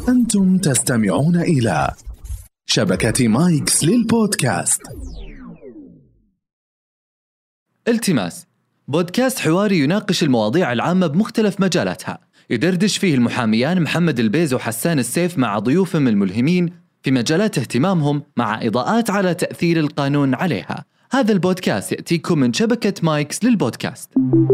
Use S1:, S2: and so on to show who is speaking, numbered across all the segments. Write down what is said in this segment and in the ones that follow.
S1: أنتم تستمعون إلى شبكة مايكس للبودكاست.
S2: التماس، بودكاست حواري يناقش المواضيع العامة بمختلف مجالاتها، يدردش فيه المحاميان محمد البيز وحسان السيف مع ضيوفهم الملهمين في مجالات اهتمامهم، مع إضاءات على تأثير القانون عليها. هذا البودكاست يأتيكم من شبكة مايكس للبودكاست.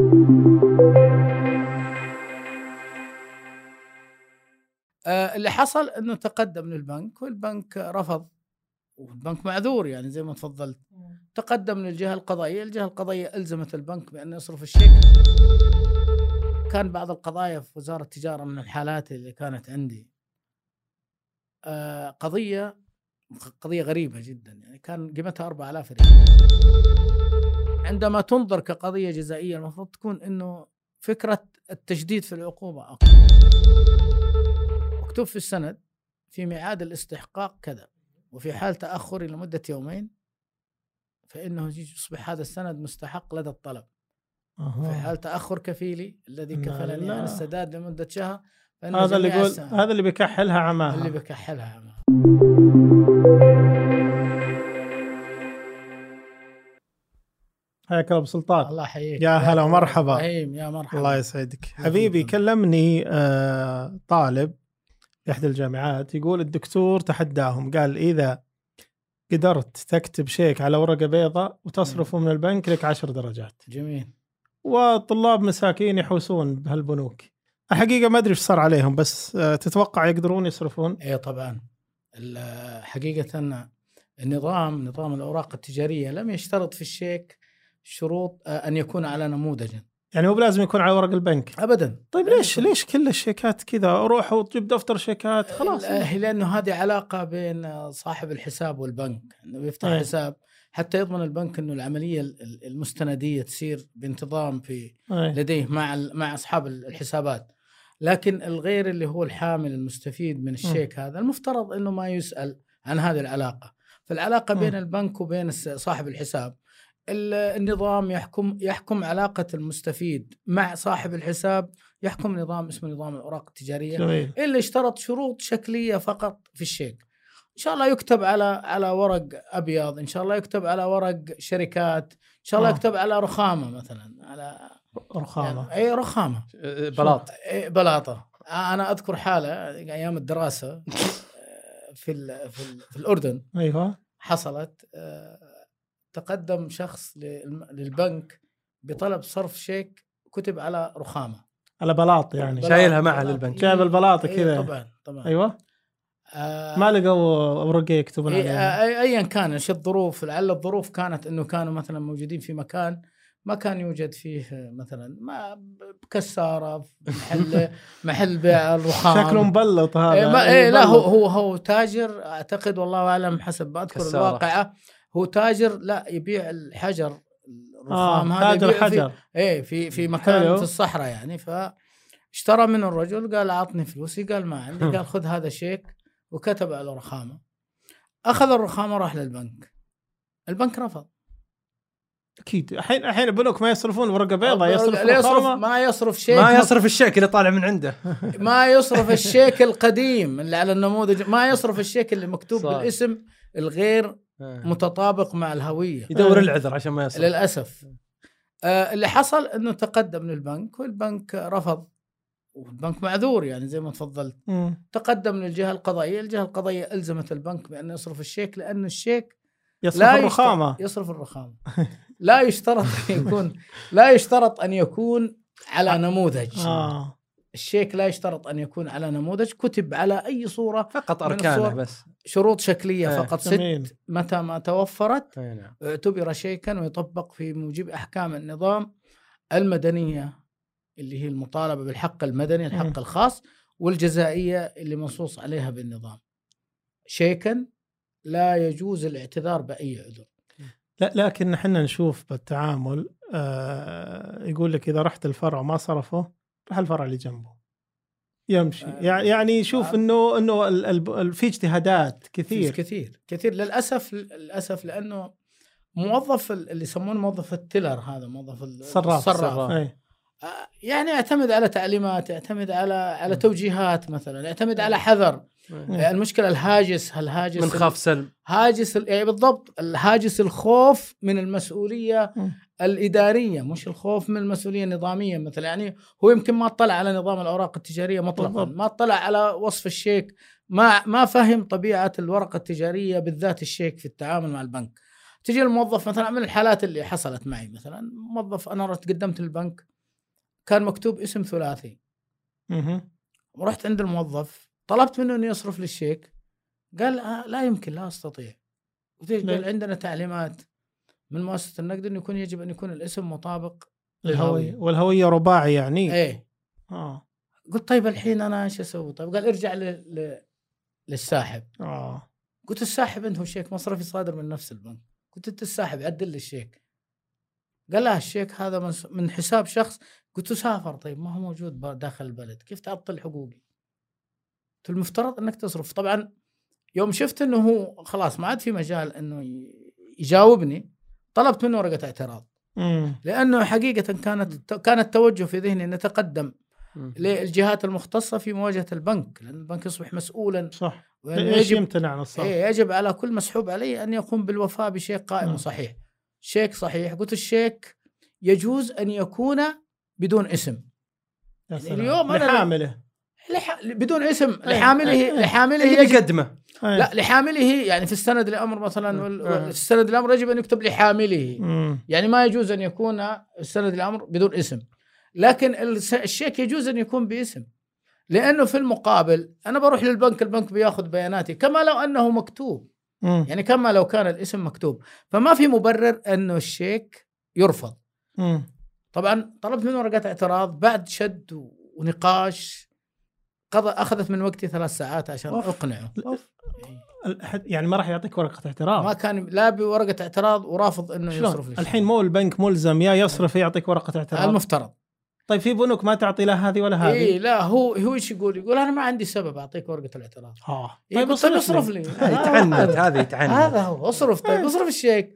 S3: اللي حصل انه تقدم للبنك والبنك رفض، والبنك معذور يعني زي ما تفضلت. تقدم للجهة القضائية، الجهة القضائية ألزمت البنك بأن يصرف الشيك. كان بعض القضايا في وزارة التجارة من الحالات اللي كانت عندي قضية غريبة جدا، يعني كان قيمتها 4000 ريال. عندما تنظر كقضية جزائية المفروض تكون انه فكرة التجديد في العقوبة أقل. مكتوب في السند في ميعاد الاستحقاق كذا، وفي حال تأخر لمدة يومين فإنه يصبح هذا السند مستحق لدى الطلب. في حال تأخر كفيلي الذي كفلني عن السداد لمدة شهر،
S4: هذا اللي يقول هذا اللي بيكحلها عماها،
S3: اللي بيكحلها عماها.
S4: حياك الله أبو سلطان.
S3: الله يحييك.
S4: يا هلا ومرحبا.
S3: يا مرحبا.
S4: الله يسعدك حبيبي. كلمني طالب في إحدى الجامعات يقول الدكتور تحداهم، قال إذا قدرت تكتب شيك على ورقة بيضاء وتصرفه من البنك لك 10 درجات.
S3: جميل.
S4: وطلاب مساكين يحوسون بهالبنوك. الحقيقة ما أدري إيش صار عليهم، بس تتوقع يقدرون يصرفون؟
S3: إيه طبعا. حقيقة نظام الأوراق التجارية لم يشترط في الشيك شروط أن يكون على نموذج،
S4: يعني هو لازم يكون على ورق البنك
S3: أبدا.
S4: طيب ليش كل الشيكات كذا؟ روح وتجيب دفتر شيكات خلاص.
S3: لأنه هذه علاقة بين صاحب الحساب والبنك، إنه يفتح حساب حتى يضمن البنك إنه العملية المستندية تسير بانتظام في لديه مع أصحاب الحسابات. لكن الغير اللي هو الحامل المستفيد من الشيك هذا المفترض إنه ما يسأل عن هذه العلاقة. فالعلاقة بين البنك وبين صاحب الحساب، النظام يحكم علاقة المستفيد مع صاحب الحساب، يحكم نظام اسمه نظام الأوراق التجارية.
S4: جميل.
S3: اللي اشترط شروط شكلية فقط في الشيك. إن شاء الله يكتب على ورق أبيض، إن شاء الله يكتب على ورق شركات، إن شاء الله يكتب على رخامة مثلا، على
S4: رخامة.
S3: يعني أي رخامة، بلاطة. أنا أذكر حالة أيام الدراسة في الأردن.
S4: أيوة.
S3: حصلت تقدم شخص للبنك بطلب صرف شيك كتب على رخامة، على
S4: بلاط، يعني
S5: شايلها معه للبنك،
S4: جايب البلاط كذا.
S3: طبعا.
S4: أيوة. ما لقوا أوراق يكتبون عليها.
S3: أيا كان ايش الظروف، لعل الظروف كانت إنه كانوا مثلا موجودين في مكان ما كان يوجد فيه مثلا ما كسارة، محل بيع الرخام.
S4: شكله مبلط هذا.
S3: لا هو تاجر أعتقد، والله أعلم حسب ما أذكر الواقعة. هو تاجر لا يبيع الحجر، الرخام هذا
S4: تاجر حجر.
S3: في مكان حلو. في الصحراء يعني. فاشترى من الرجل، قال أعطني فلوسي، قال ما عندي. قال خذ هذا شيك، وكتب على الرخامة. أخذ الرخامة راح للبنك، البنك رفض.
S4: أكيد الحين البنوك ما يصرفون ورقة بيضاء،
S3: ما يصرف شيك،
S5: ما يصرف الشيك اللي طالع من عنده.
S3: ما يصرف الشيك القديم اللي على النموذج، ما يصرف الشيك اللي مكتوب بالاسم الغير متطابق مع الهوية.
S5: يدور العذر عشان ما يصرف.
S3: للأسف اللي حصل انه تقدم للبنك والبنك رفض، والبنك معذور يعني زي ما تفضلت. تقدم للجهة القضائية، الجهة القضائية ألزمت البنك بأن يصرف الشيك، لأن الشيك يصرف الرخامة. لا يشترط أن يكون على نموذج. الشيك لا يشترط أن يكون على نموذج، كتب على أي صورة،
S5: فقط أركانه بس،
S3: شروط شكلية فقط. 6 متى ما توفرت اعتبر شيكا، ويطبق في موجب أحكام النظام المدنية اللي هي المطالبة بالحق المدني، الحق الخاص، والجزائية اللي منصوص عليها بالنظام. شيكا لا يجوز الاعتذار بأي عذر.
S4: لا، لكن نحن نشوف بالتعامل يقول لك إذا رحت الفرع ما صرفه، راح الفرع اللي جنبه يمشي. يعني شوف إنه في اجتهادات
S3: كثير للأسف لأنه موظف اللي يسمونه موظف التيلر، هذا موظف الصراف. يعني يعتمد على تعليمات، يعتمد على توجيهات مثلا، يعتمد على حذر. المشكله الهاجس
S5: من خاف سلم،
S3: هاجس يعني بالضبط الهاجس الخوف من المسؤوليه الاداريه، مش الخوف من المسؤوليه النظاميه مثلا. يعني هو يمكن ما اطلع على نظام الاوراق التجاريه مطلقا، ما اطلع على وصف الشيك، ما فهم طبيعه الورقه التجاريه بالذات الشيك في التعامل مع البنك. تجي الموظف مثلا، من الحالات اللي حصلت معي مثلا، موظف انا قدمت للبنك كان مكتوب اسم ثلاثي، ورحت عند الموظف طلبت منه انه يصرف لي الشيك، قال لا يمكن، لا استطيع. قال عندنا تعليمات من مؤسسة النقد انه يجب ان يكون الاسم مطابق
S4: للهوية، والهوية رباعي يعني.
S3: ايه. قلت طيب الحين انا ايش اسوي؟ طيب قال ارجع للساحب. قلت الساحب عنده شيك مصرفي صادر من نفس البنك. قلت انت الساحب عدل لي الشيك. قال لا الشيك هذا من حساب شخص. قلت سافر. طيب ما هو موجود داخل البلد، كيف تعطل حقوقي؟ قلت المفترض انك تصرف. طبعا يوم شفت انه هو خلاص ما عاد في مجال انه يجاوبني، طلبت منه ورقة اعتراض. لانه حقيقة كان التوجه في ذهني ان نتقدم للجهات المختصة في مواجهة البنك، لان البنك يصبح مسؤولا.
S4: صح. ايش يمتنع عن الصرف؟
S3: يجب على كل مسحوب عليه ان يقوم بالوفاء بشيك قائم وصحيح. شيك صحيح. قلت الشيك يجوز ان يكون بدون اسم. يعني اليوم
S4: لحامله
S3: بدون اسم، لحامله
S5: يقدمه.
S3: لا لحامله، يعني في السند الامر مثلا، في السند الامر يجب ان يكتب لحامله. يعني ما يجوز ان يكون السند الامر بدون اسم، لكن الشيك يجوز ان يكون باسم، لانه في المقابل انا بروح للبنك، البنك بياخذ بياناتي كما لو انه مكتوب. يعني كما لو كان الاسم مكتوب، فما في مبرر انه الشيك يرفض. طبعا طلبت منه ورقة اعتراض، بعد شد ونقاش اخذت من وقتي 3 ساعات عشان اقنعه.
S4: يعني ما راح يعطيك ورقة اعتراض؟
S3: ما كان لا بورقة اعتراض ورافض انه يصرف لي.
S4: الحين مو البنك ملزم يا يصرف يعطيك ورقة اعتراض؟
S3: المفترض.
S4: طيب في بنوك ما تعطي لا هذه ولا هذه؟
S3: لا هو ايش يقول انا ما عندي سبب اعطيك ورقة الاعتراض.
S4: طيب
S3: اصرف لي.
S5: يتعنت هذه يتعنت.
S3: هذا هو اصرف. طيب اصرف الشيك.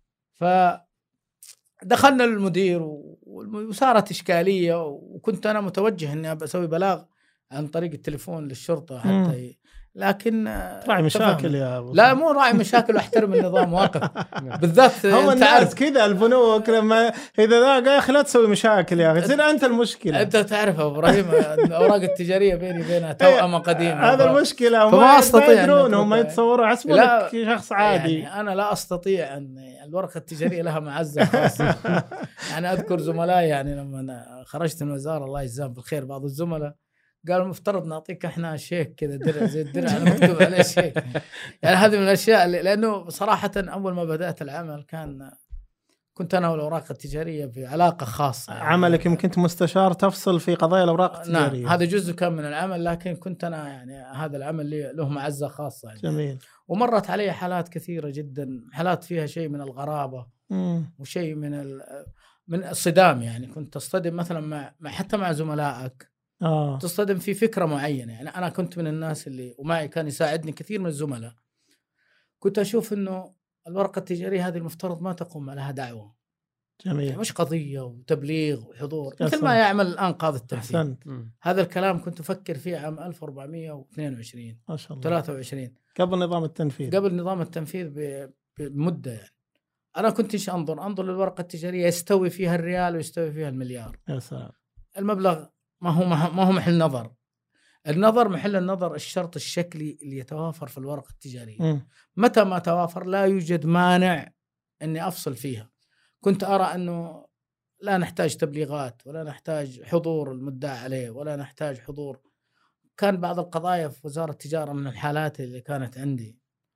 S3: فدخلنا للمدير وصارت اشكالية، وكنت انا متوجه اني اسوي بلاغ عن طريق التليفون للشرطة حتى لكن
S4: راعي مشاكل يا أبو.
S3: لا مو راعي مشاكل، واحترم النظام واقف بالذات.
S4: هو الناس كذا البنوك لما اذا ذا يا اخي لا تسوي مشاكل يا اخي، تصير انت المشكله.
S3: انت تعرف ابو ابراهيم الاوراق التجاريه بيني وبينها توأمه قديمه.
S4: هذا المشكله،
S3: فما استطيع
S4: يدرون ما يتصوروا حسبونك شخص عادي.
S3: يعني انا لا استطيع ان الورقه التجاريه لها معزه خاصه. يعني اذكر زملائي، يعني لما خرجت من الوزاره الله يجزاهم بالخير، بعض الزملاء قالوا المفترض نعطيك احنا شيك كذا، درع زي الدرع مكتوب عليه شيك. يعني هذه من الاشياء لانه صراحه اول ما بدات العمل كنت انا والاوراق التجاريه في علاقه خاصه. يعني
S4: عملك يمكن كنت مستشار تفصل في قضايا الاوراق التجاريه.
S3: نعم هذا جزء كان من العمل، لكن كنت انا يعني هذا العمل له معزه خاصه يعني.
S4: جميل.
S3: ومرت علي حالات كثيره جدا، حالات فيها شيء من الغرابه وشيء من الصدام. يعني كنت تصطدم مثلا حتى مع زملائك، تصطدم في فكرة معينة. يعني أنا كنت من الناس اللي ومعي كان يساعدني كثير من الزملاء، كنت أشوف أنه الورقة التجارية هذه المفترض ما تقوم لها دعوة.
S4: جميل.
S3: يعني مش قضية وتبليغ وحضور مثل ما يعمل الآن قاضي التنفيذ. هذا الكلام كنت أفكر فيه عام 1422
S4: ما شاء الله
S3: 23
S4: قبل نظام التنفيذ.
S3: قبل نظام التنفيذ بمدة. يعني أنا كنت أنظر للورقة التجارية يستوي فيها الريال ويستوي فيها المليار.
S4: يا سلام.
S3: المبلغ ما هو محل نظر. محل النظر الشرط الشكلي اللي يتوافر في الورقة التجارية. متى ما توافر لا يوجد مانع أني أفصل فيها. كنت أرى أنه لا نحتاج تبليغات، ولا نحتاج حضور المدعى عليه، ولا نحتاج حضور. كان بعض القضايا في وزارة التجارة من الحالات اللي كانت عندي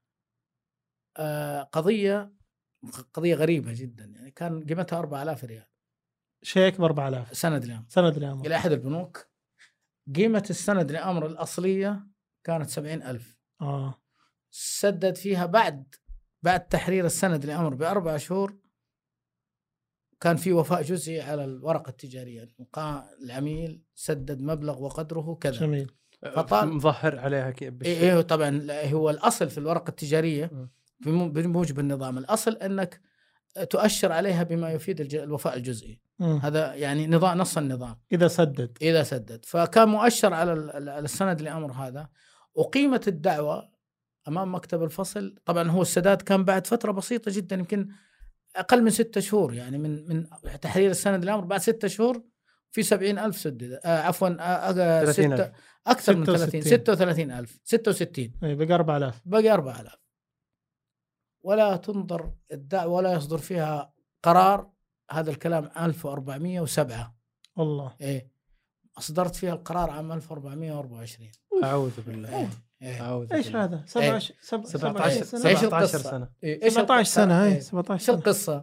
S3: قضية غريبة جدا. يعني كان قيمتها 4000 ريال،
S4: شيك ب4000،
S3: سند الأمر إلى أحد البنوك. قيمة السند الأمر الأصلية كانت 70,000. سدد فيها بعد تحرير السند الأمر ب4 شهور. كان في وفاء جزئي على الورقة التجارية، العميل سدد مبلغ وقدره كذا.
S5: جميل. مظهر عليها
S3: إيه طبعا هو الأصل في الورقة التجارية بموجب النظام. الأصل أنك تؤشر عليها بما يفيد الوفاء الجزئي. هذا يعني نظام، نص النظام
S4: إذا سدد. فكان مؤشر على السند لأمر هذا. وقيمة الدعوة أمام مكتب الفصل، طبعا هو السداد كان بعد فترة بسيطة جدا، يمكن أقل من 6 شهور، يعني من تحرير السند للأمر بعد 6 شهور في 70,000 سدد. عفوا أكثر من 30، 36,000، 66. بقى 4,000.
S3: بقى 4,000. ولا تنظر الدعوة ولا يصدر فيها قرار. هذا الكلام 1407.
S4: والله.
S3: إيه، أصدرت فيها القرار عام 1424.
S5: أعوذ بالله.
S4: إيش هذا؟ 17 سنة.
S3: إيش القصة؟
S4: إيش 17 سنة. 17
S3: سنة. القصة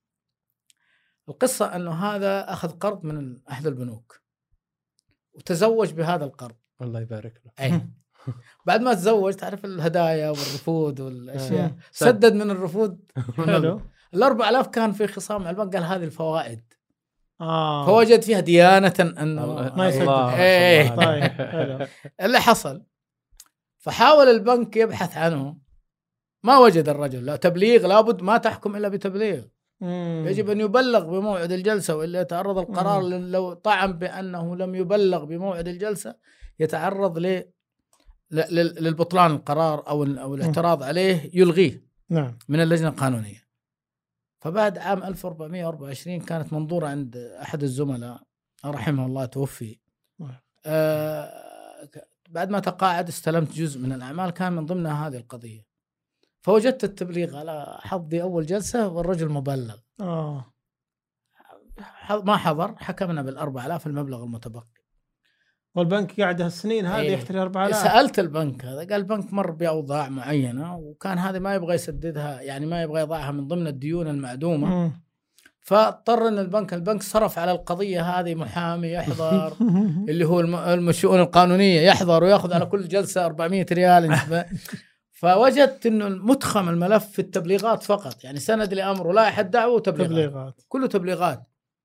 S3: أنه هذا أخذ قرض من أحد البنوك وتزوج بهذا القرض.
S5: الله يبارك له.
S3: أي. بعد ما تزوج تعرف الهدايا والرفود والأشياء، سدد من الرفود.
S4: حلو.
S3: 4,000 كان في خصام مع البنك، قال هذه الفوائد. فوجد فيها ديانة أنه
S4: ما يسدد.
S3: طيب. حلو. اللي حصل فحاول البنك يبحث عنه، ما وجد الرجل. لا تبليغ، لابد ما تحكم إلا بتبليغ. يجب أن يبلغ بموعد الجلسة، وإلا يتعرض القرار لو طعن بأنه لم يبلغ بموعد الجلسة يتعرض للبطلان القرار أو الاعتراض عليه، يلغيه.
S4: نعم.
S3: من اللجنة القانونية. فبعد عام 1424 كانت منظورة عند أحد الزملاء رحمه الله، توفي. بعد ما تقاعد استلمت جزء من الأعمال كان من ضمنها هذه القضية. فوجدت التبليغ على حظي أول جلسة والرجل مبلغ. ما حضر، حكمنا بال4,000 المبلغ المتبقي.
S4: والبنك قاعد هالسنين هذه يحتري 4,000.
S3: سألت البنك هذا، قال البنك مر بأوضاع معينة وكان هذه ما يبغى يسددها، يعني ما يبغى يضعها من ضمن الديون المعدومة. فاضطر ان البنك صرف على القضية هذه محامي يحضر اللي هو الشؤون القانونية، يحضر ويأخذ على كل جلسة 400 ريال. فوجدت انه متخم الملف في التبليغات فقط، يعني سند لأمر ولائحة دعوة وتبليغات، كله تبليغات.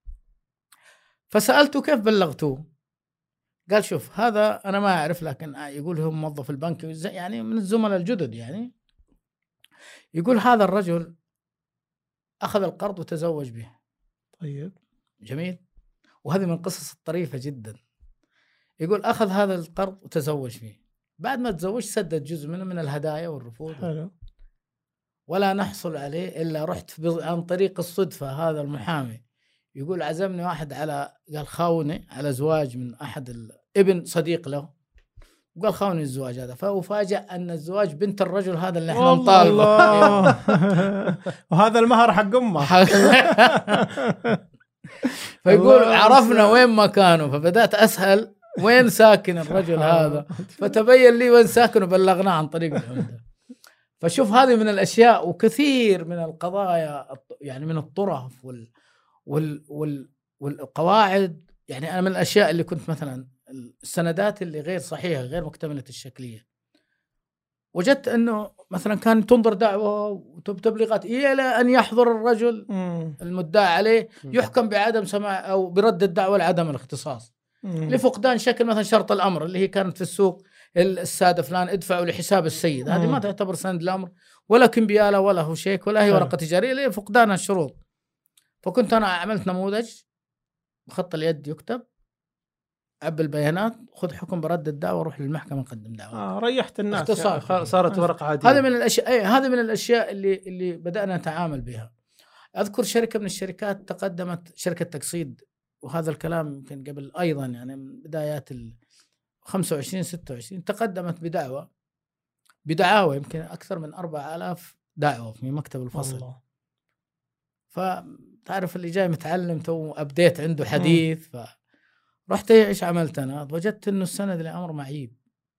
S3: فسألته كيف بلغتوه؟ قال شوف، هذا أنا ما أعرف، لكن يقول هو موظف البنك يعني من الزملاء الجدد، يعني يقول هذا الرجل أخذ القرض وتزوج به.
S4: طيب
S3: جميل. وهذه من القصص الطريفة جدا. يقول أخذ هذا القرض وتزوج فيه، بعد ما تزوج سدد جزء منه من الهدايا والرفود.
S4: حلو.
S3: ولا نحصل عليه إلا رحت عن طريق الصدفة. هذا المحامي يقول عزمني واحد على، قال خاوني على زواج من أحد ابن صديق له، وقال خاوني الزواج هذا. فأفاجأ أن الزواج بنت الرجل هذا اللي احنا نطالبه.
S4: وهذا المهر حق أمه.
S3: فيقول عرفنا وين مكانه، فبدأت أسأل وين ساكن الرجل هذا، فتبين لي وين ساكن وبلغناه عن طريق العمدة. فشوف هذه من الأشياء، وكثير من القضايا يعني من الطرف والقواعد. يعني أنا من الأشياء اللي كنت مثلا السندات اللي غير صحيحة غير مكتملة الشكلية، وجدت أنه مثلا كان تنظر دعوة وتبليغات إلى أن يحضر الرجل المدعى عليه، يحكم بعدم سماع أو برد الدعوة لعدم الاختصاص لفقدان شكل مثلا شرط الأمر اللي هي كانت في السوق، السادة فلان ادفعوا لحساب السيد. هذه ما تعتبر سند الأمر ولا كمبيالة ولا هو شيك ولا هي ورقة تجارية، لفقدان الشروط. فكنت أنا عملت نموذج بخط اليد يكتب، عبي البيانات، خذ حكم برد الدعوة وروح للمحكمة نقدم دعوة.
S4: ريحت الناس.
S5: صارت ورقة عادية.
S3: هذه من الأشياء، هذه من الأشياء اللي بدأنا نتعامل بها. أذكر شركة من الشركات تقدمت، شركة تقسيط، وهذا الكلام يمكن قبل أيضا يعني من بدايات 25-26، تقدمت بدعاوى يمكن أكثر من 4,000 دعوة في مكتب الفصل. فتعرف اللي جاي متعلم تو أبديت عنده حديث. فرحت إيش عملت أنا؟ وجدت إنه السند لأمر معيب،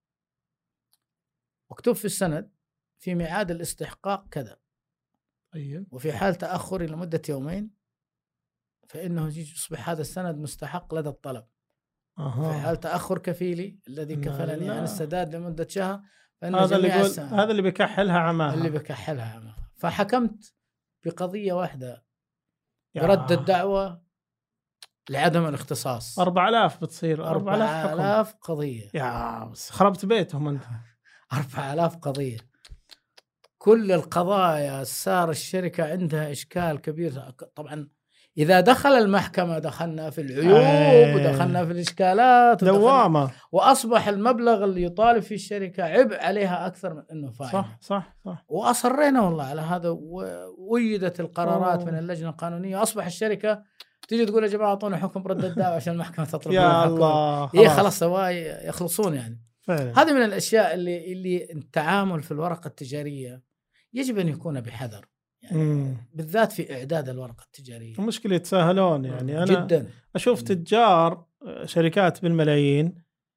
S3: مكتوب في السند في ميعاد الاستحقاق كذا، وفي حال تأخر لمدة 2 يوم فإنه يصبح هذا السند مستحق لدى الطلب. في حال تأخر كفيلي الذي كفلني عن السداد لمدة شهر،
S4: هذا اللي يقول هذا اللي بيكحلها عماها.
S3: فحكمت بقضية واحدة برد الدعوة لعدم الاختصاص.
S4: 4,000 بتصير
S3: 4,000 قضية.
S4: يا بس خربت بيتهم أنت.
S3: 4,000 قضية كل القضايا صار الشركة عندها إشكال كبير. طبعا إذا دخل المحكمة دخلنا في العيوب ودخلنا في الإشكالات
S4: دوامة،
S3: وأصبح المبلغ اللي يطالب فيه الشركة عبء عليها أكثر من أنه فائدة.
S4: صح.
S3: وأصرينا والله على هذا، ووجدت القرارات من اللجنة القانونية. أصبح الشركة تيجي تقول يا جماعة أعطونا حكم برد الدعوة عشان المحكمة تطلب
S4: يا الله
S3: خلاص سواء يخلصون يعني. هذه من الأشياء اللي التعامل في الورقة التجارية يجب أن يكون بحذر يعني بالذات في إعداد الورقة التجارية.
S4: المشكلة يتساهلون يعني. أنا
S3: جدا
S4: أشوف تجار شركات بالملايين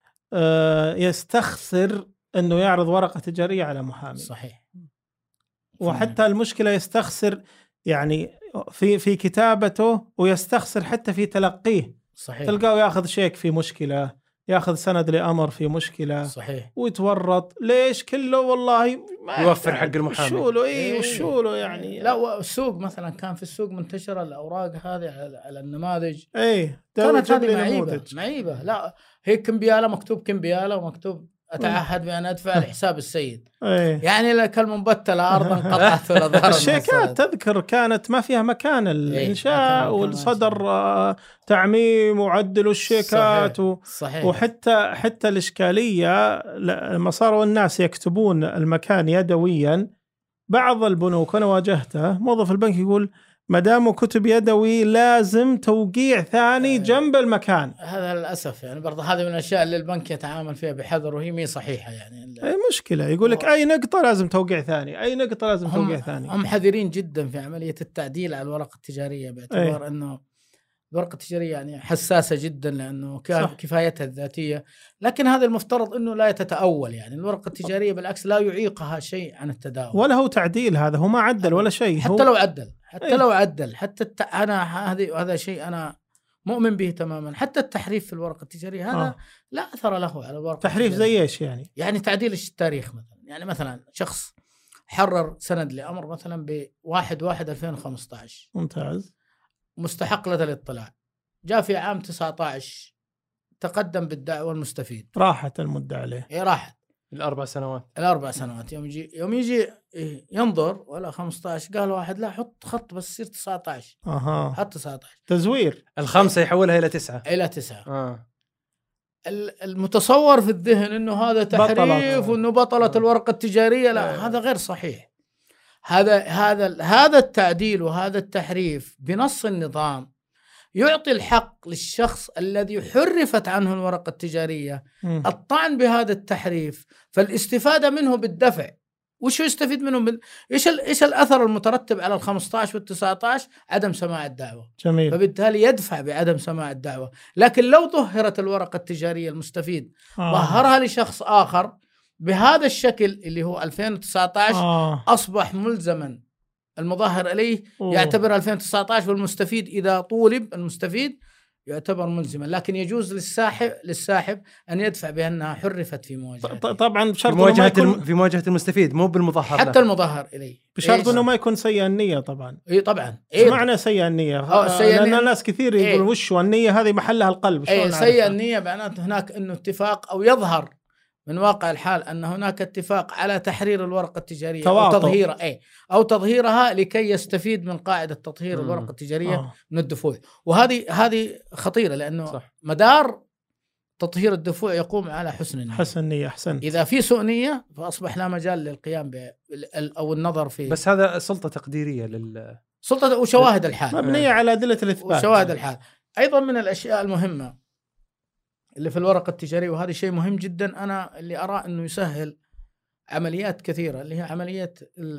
S4: يستخسر أنه يعرض ورقة تجارية على محامي.
S3: صحيح.
S4: وحتى المشكلة يستخسر يعني في كتابته، ويستخسر حتى في تلقيه.
S3: صحيح.
S4: تلقاه ياخذ شيك في مشكلة، ياخذ سند لأمر في مشكلة.
S3: صحيح.
S4: ويتورط ليش كله والله ما
S5: يوفر حق المحامي.
S4: وشوله يعني.
S3: لا السوق مثلا كان في السوق منتشرة الأوراق هذه على النماذج.
S4: كانت
S3: هذه معيبة. لا هي كمبيالة، مكتوب كمبيالة ومكتوب أتعهد بأن أدفع لحساب السيد. يعني لك المنبتلة أرضا قطعت ولا ظهر.
S4: الشيكات تذكر كانت ما فيها مكان الإنشاء والصدر تعميم وعدلوا الشيكات.
S3: صحيح.
S4: وحتى الإشكالية لما صاروا الناس يكتبون المكان يدويا، بعض البنوك أنا واجهته موظف البنك يقول ما دام كتب يدوي لازم توقيع ثاني جنب المكان.
S3: هذا للأسف يعني برضه هذه من الأشياء اللي البنك يتعامل فيها بحذر، وهي مي صحيحة يعني.
S4: أي مشكلة يقول لك أي نقطة لازم توقيع ثاني، أي نقطة لازم توقيع ثاني.
S3: هم حذرين جدا في عملية التعديل على الورقة التجارية، باعتبار أنه الورقة التجارية يعني حساسة جدا لأنه كفايتها الذاتية. لكن هذا المفترض أنه لا يتأول يعني. الورقة التجارية بالعكس لا يعيقها شيء عن التداول،
S4: ولا هو تعديل. هذا هو ما عدل ولا شيء.
S3: حتى لو عدل أنا هذا شيء أنا مؤمن به تماما. حتى التحريف في الورقة التجارية هذا لا أثر له على الورقة.
S4: تحريف زي إيش يعني؟
S3: يعني تعديل التاريخ مثلا. يعني مثلا شخص حرر سند لأمر مثلا ب1/1/2015
S4: ممتاز،
S3: مستحق لدى الاطلاع، جاء في عام 19 تقدم بالدعوة المستفيد،
S4: راحت المدة عليه.
S3: راحت
S5: الأربع سنوات.
S3: يوم يجي ينظر ولا 15 قال واحد لا حط خط بس يصير 19. حط 19
S4: تزوير.
S5: ال5 يحولها إلى 9.
S3: المتصور في الذهن انه هذا تحريف وانه بطلت الورقة التجارية. لا هذا غير صحيح. هذا التعديل وهذا التحريف بنص النظام يعطي الحق للشخص الذي حرفت عنه الورقة التجارية الطعن بهذا التحريف، فالاستفادة منه بالدفع. وش يستفيد منه إيش الأثر المترتب على 15 وال19؟ عدم سماع الدعوة.
S4: جميل.
S3: فبالتالي يدفع بعدم سماع الدعوة. لكن لو ظهرت الورقة التجارية المستفيد ظهرها لشخص آخر بهذا الشكل اللي هو 2019 أصبح ملزما المظاهر إليه يعتبر 2019، والمستفيد إذا طولب المستفيد يعتبر ملزما. لكن يجوز للساحب أن يدفع بأنها حرفت في مواجهة.
S4: طبعا بشرط
S5: في مواجهة المستفيد مو بالمظاهر،
S3: حتى المظاهر إليه
S4: بشرط أنه ما يكون سيء النية. طبعا
S3: طبعا
S4: معنى سيء النية لأن الناس كثير يقول وش النية هذه محلها القلب.
S3: سيء النية معناته هناك أنه اتفاق أو يظهر من واقع الحال أن هناك اتفاق على تحرير الورقة التجارية أو تظهيرها لكي يستفيد من قاعدة تطهير الورقة التجارية من الدفوع. وهذه خطيرة، لأنه مدار تطهير الدفوع يقوم على حسن النية.
S4: أحسنت.
S3: إذا في سوء نية فأصبح لا مجال للقيام أو النظر فيه.
S5: بس هذا سلطة تقديرية
S3: سلطة وشواهد الحال
S4: مبنية على أدلة الإثبات.
S3: وشواهد الحال أيضا من الأشياء المهمة اللي في الورقة التجارية، وهذا شيء مهم جدا أنا اللي أرى أنه يسهل عمليات كثيرة، اللي هي عملية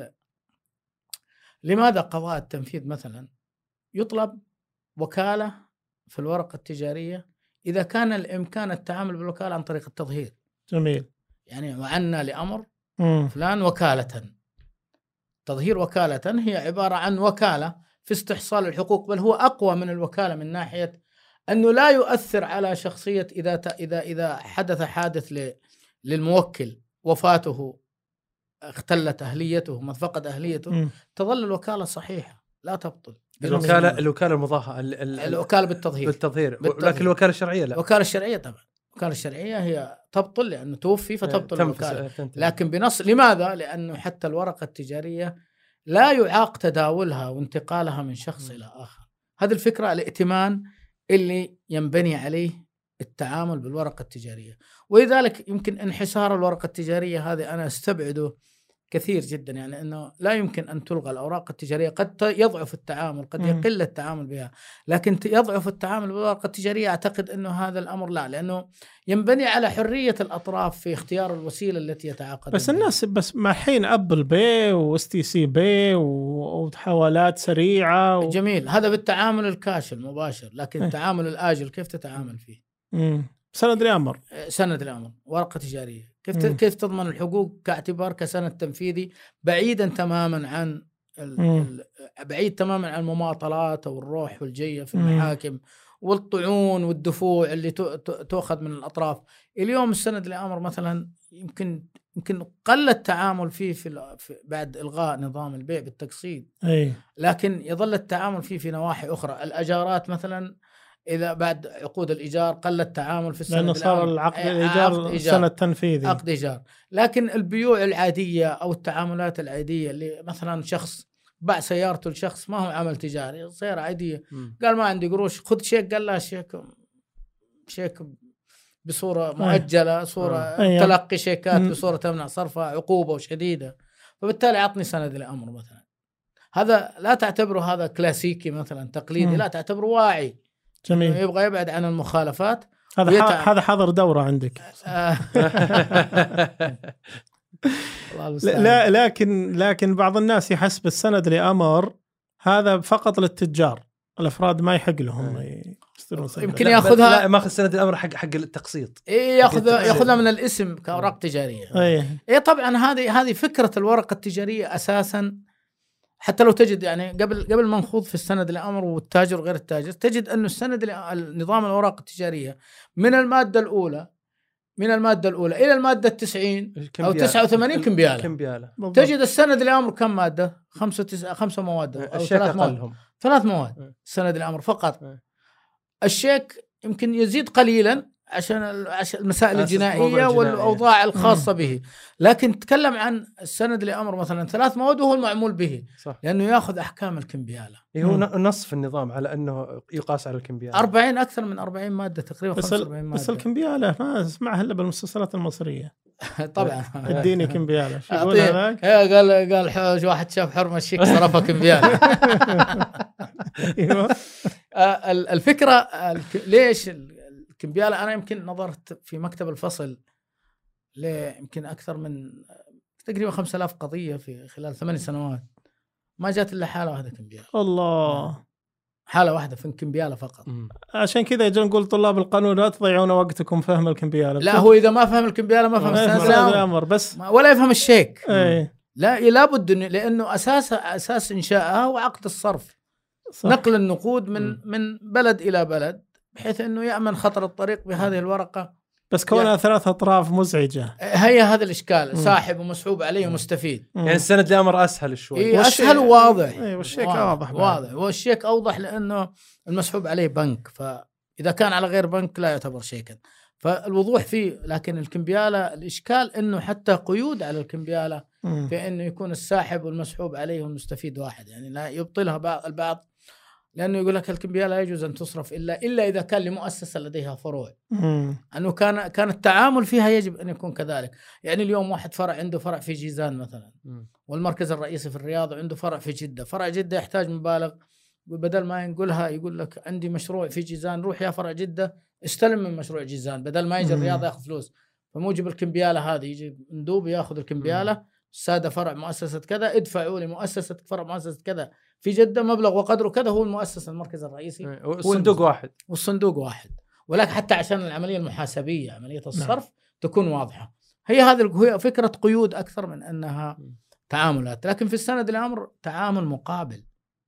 S3: لماذا قضاء التنفيذ مثلا يطلب وكالة في الورقة التجارية إذا كان الإمكان التعامل بالوكالة عن طريق التظهير.
S4: جميل.
S3: يعني وعنا لأمر فلان وكالة. تظهير وكالة هي عبارة عن وكالة في استحصال الحقوق، بل هو أقوى من الوكالة من ناحية أنه لا يؤثر على شخصية إذا حدث حادث للموكل، وفاته، اختلت أهليته، ما فقد أهليته، تظل الوكالة صحيحة لا تبطل.
S5: الوكالة المضاهة،
S3: الوكالة بالتظهير.
S5: لكن الوكالة الشرعية لا.
S3: الوكالة الشرعية طبعا الوكالة الشرعية هي تبطل لأنه توفي فتبطل الوكالة، لكن بنص. لماذا؟ لأنه حتى الورقة التجارية لا يعاق تداولها وانتقالها من شخص إلى آخر. هذه الفكرة، الائتمان اللي ينبني عليه التعامل بالورقة التجارية. ولذلك يمكن انحسار الورقة التجارية هذه أنا استبعده كثير جدا، يعني أنه لا يمكن أن تلغى الأوراق التجارية. قد يضعف التعامل، قد يقل التعامل بها، لكن يضعف التعامل بالورقة التجارية أعتقد أنه هذا الأمر لا، لأنه ينبني على حرية الأطراف في اختيار الوسيلة التي يتعاقد
S4: بس بها. الناس بس مع حين أبل باي واستي سي باي وحوالات سريعة
S3: جميل، هذا بالتعامل الكاش المباشر، لكن التعامل الآجل كيف تتعامل فيه؟
S4: سند الأمر،
S3: سند الأمر ورقة تجارية، كيف تضمن الحقوق كاعتبار كسند تنفيذي بعيدا تماما عن بعيد تماما عن المماطلات او الروح والجية في المحاكم والطعون والدفوع اللي تؤخذ من الأطراف. اليوم السند الأمر مثلا يمكن قل التعامل فيه في بعد إلغاء نظام البيع بالتقسيط، لكن يظل التعامل فيه في نواحي أخرى. الأجارات مثلا إذا بعد عقود الإيجار قل التعامل في السند،
S4: لأنه صار العقد الإيجار سند تنفيذي،
S3: عقد إيجار. لكن البيوع العادية أو التعاملات العادية اللي مثلا شخص باع سيارته لشخص ما هو عمل تجاري، سيارة عادية، قال ما عندي قروش خذ شيك، قال لا شيك بصورة مؤجلة، صورة تلقي شيكات بصورة تمنع صرفها، عقوبة وشديدة، فبالتالي عطني سند الأمر مثلا. هذا لا تعتبره هذا كلاسيكي مثلا تقليدي، لا تعتبره واعي.
S4: جميل.
S3: يبغى يبعد عن المخالفات.
S4: هذا حاضر دورة عندك. لا لكن بعض الناس يحسب السند لأمر هذا فقط للتجار، الأفراد ما يحق لهم
S3: يمكن ياخذها،
S5: لا ما اخذ سند الأمر حق التقسيط،
S3: ياخذها من الاسم كأوراق تجارية. اي طبعا هذه فكرة الورقة التجارية أساسا. حتى لو تجد يعني قبل ما نخوض في السند الأمر والتاجر وغير التاجر، تجد أنه النظام الأوراق التجارية من المادة الأولى إلى المادة 90 أو 89 كمبيالة. تجد السند الأمر كم مادة؟ 5 مواد أو 3 مواد سند الأمر فقط. الشيك يمكن يزيد قليلا عشان المسائل الجنائية والأوضاع الخاصة به، لكن تكلم عن السند لأمر مثلا 3 مواد وهو المعمول به، صح. لأنه يأخذ أحكام الكمبيالة.
S5: هو نص في النظام على أنه يقاس على الكمبيالة
S3: 40 أكثر من 40 مادة تقريبا، 45 مادة.
S4: بس الكمبيالة ما اسمعها إلا بالمسلسلات المصرية.
S3: طبعا
S4: اديني كمبيالة.
S3: قال واحد شاف حرمة الشيك صرفها كمبيالة. الفكرة ليش الكمبيالة؟ أنا يمكن نظرت في مكتب الفصل يمكن أكثر من تقريبا 5000 قضية في خلال 8 سنوات، ما جات إلا حالة واحدة كمبيالة.
S4: الله،
S3: حالة واحدة في الكمبيالة فقط.
S4: عشان كذا يجون نقول طلاب القانون لا تضيعون وقتكم فهم الكمبيالة.
S3: لا هو إذا ما فهم الكمبيالة ما فهم
S4: الأمر بس
S3: ولا يفهم الشيك. لابد لأنه أساس إنشائها هو عقد الصرف، صح. نقل النقود من بلد إلى بلد بحيث أنه يأمن خطر الطريق بهذه الورقة.
S4: بس كونها 3 أطراف مزعجة،
S3: هي هذا الإشكال، ساحب ومسحوب عليه ومستفيد.
S5: يعني السند الأمر أسهل شوي،
S3: أسهل وواضح.
S4: والشيك
S3: واضح والشيك أوضح لأنه المسحوب عليه بنك، فإذا كان على غير بنك لا يعتبر شيكا، فالوضوح فيه. لكن الكمبيالة الإشكال أنه حتى قيود على الكمبيالة في أنه يكون الساحب والمسحوب عليه والمستفيد واحد، يعني لا يبطلها البعض، لأنه يقول لك الكمبيالة لا يجوز أن تصرف إلا إذا كان لمؤسسة لديها فروع، أنه كان التعامل فيها يجب أن يكون كذلك. يعني اليوم واحد عنده فرع في جيزان مثلا، والمركز الرئيسي في الرياض، وعنده فرع في جدة. فرع جدة يحتاج مبالغ، بدل ما ينقلها يقول لك عندي مشروع في جيزان، روح يا فرع جدة استلم من مشروع جيزان، بدل ما يجي الرياض ياخذ فلوس. فموجب الكمبيالة هذه يجي مندوب ياخذ الكمبيالة، السادة فرع مؤسسة كذا ادفعوا لمؤسسة فرع مؤسسة كذا في جدة مبلغ وقدره كذا، هو المؤسسة المركز الرئيسي، والصندوق واحد. ولكن حتى عشان العملية المحاسبية، عملية الصرف تكون واضحة. هي فكرة قيود أكثر من أنها تعاملات. لكن في السند الأمر تعامل مقابل،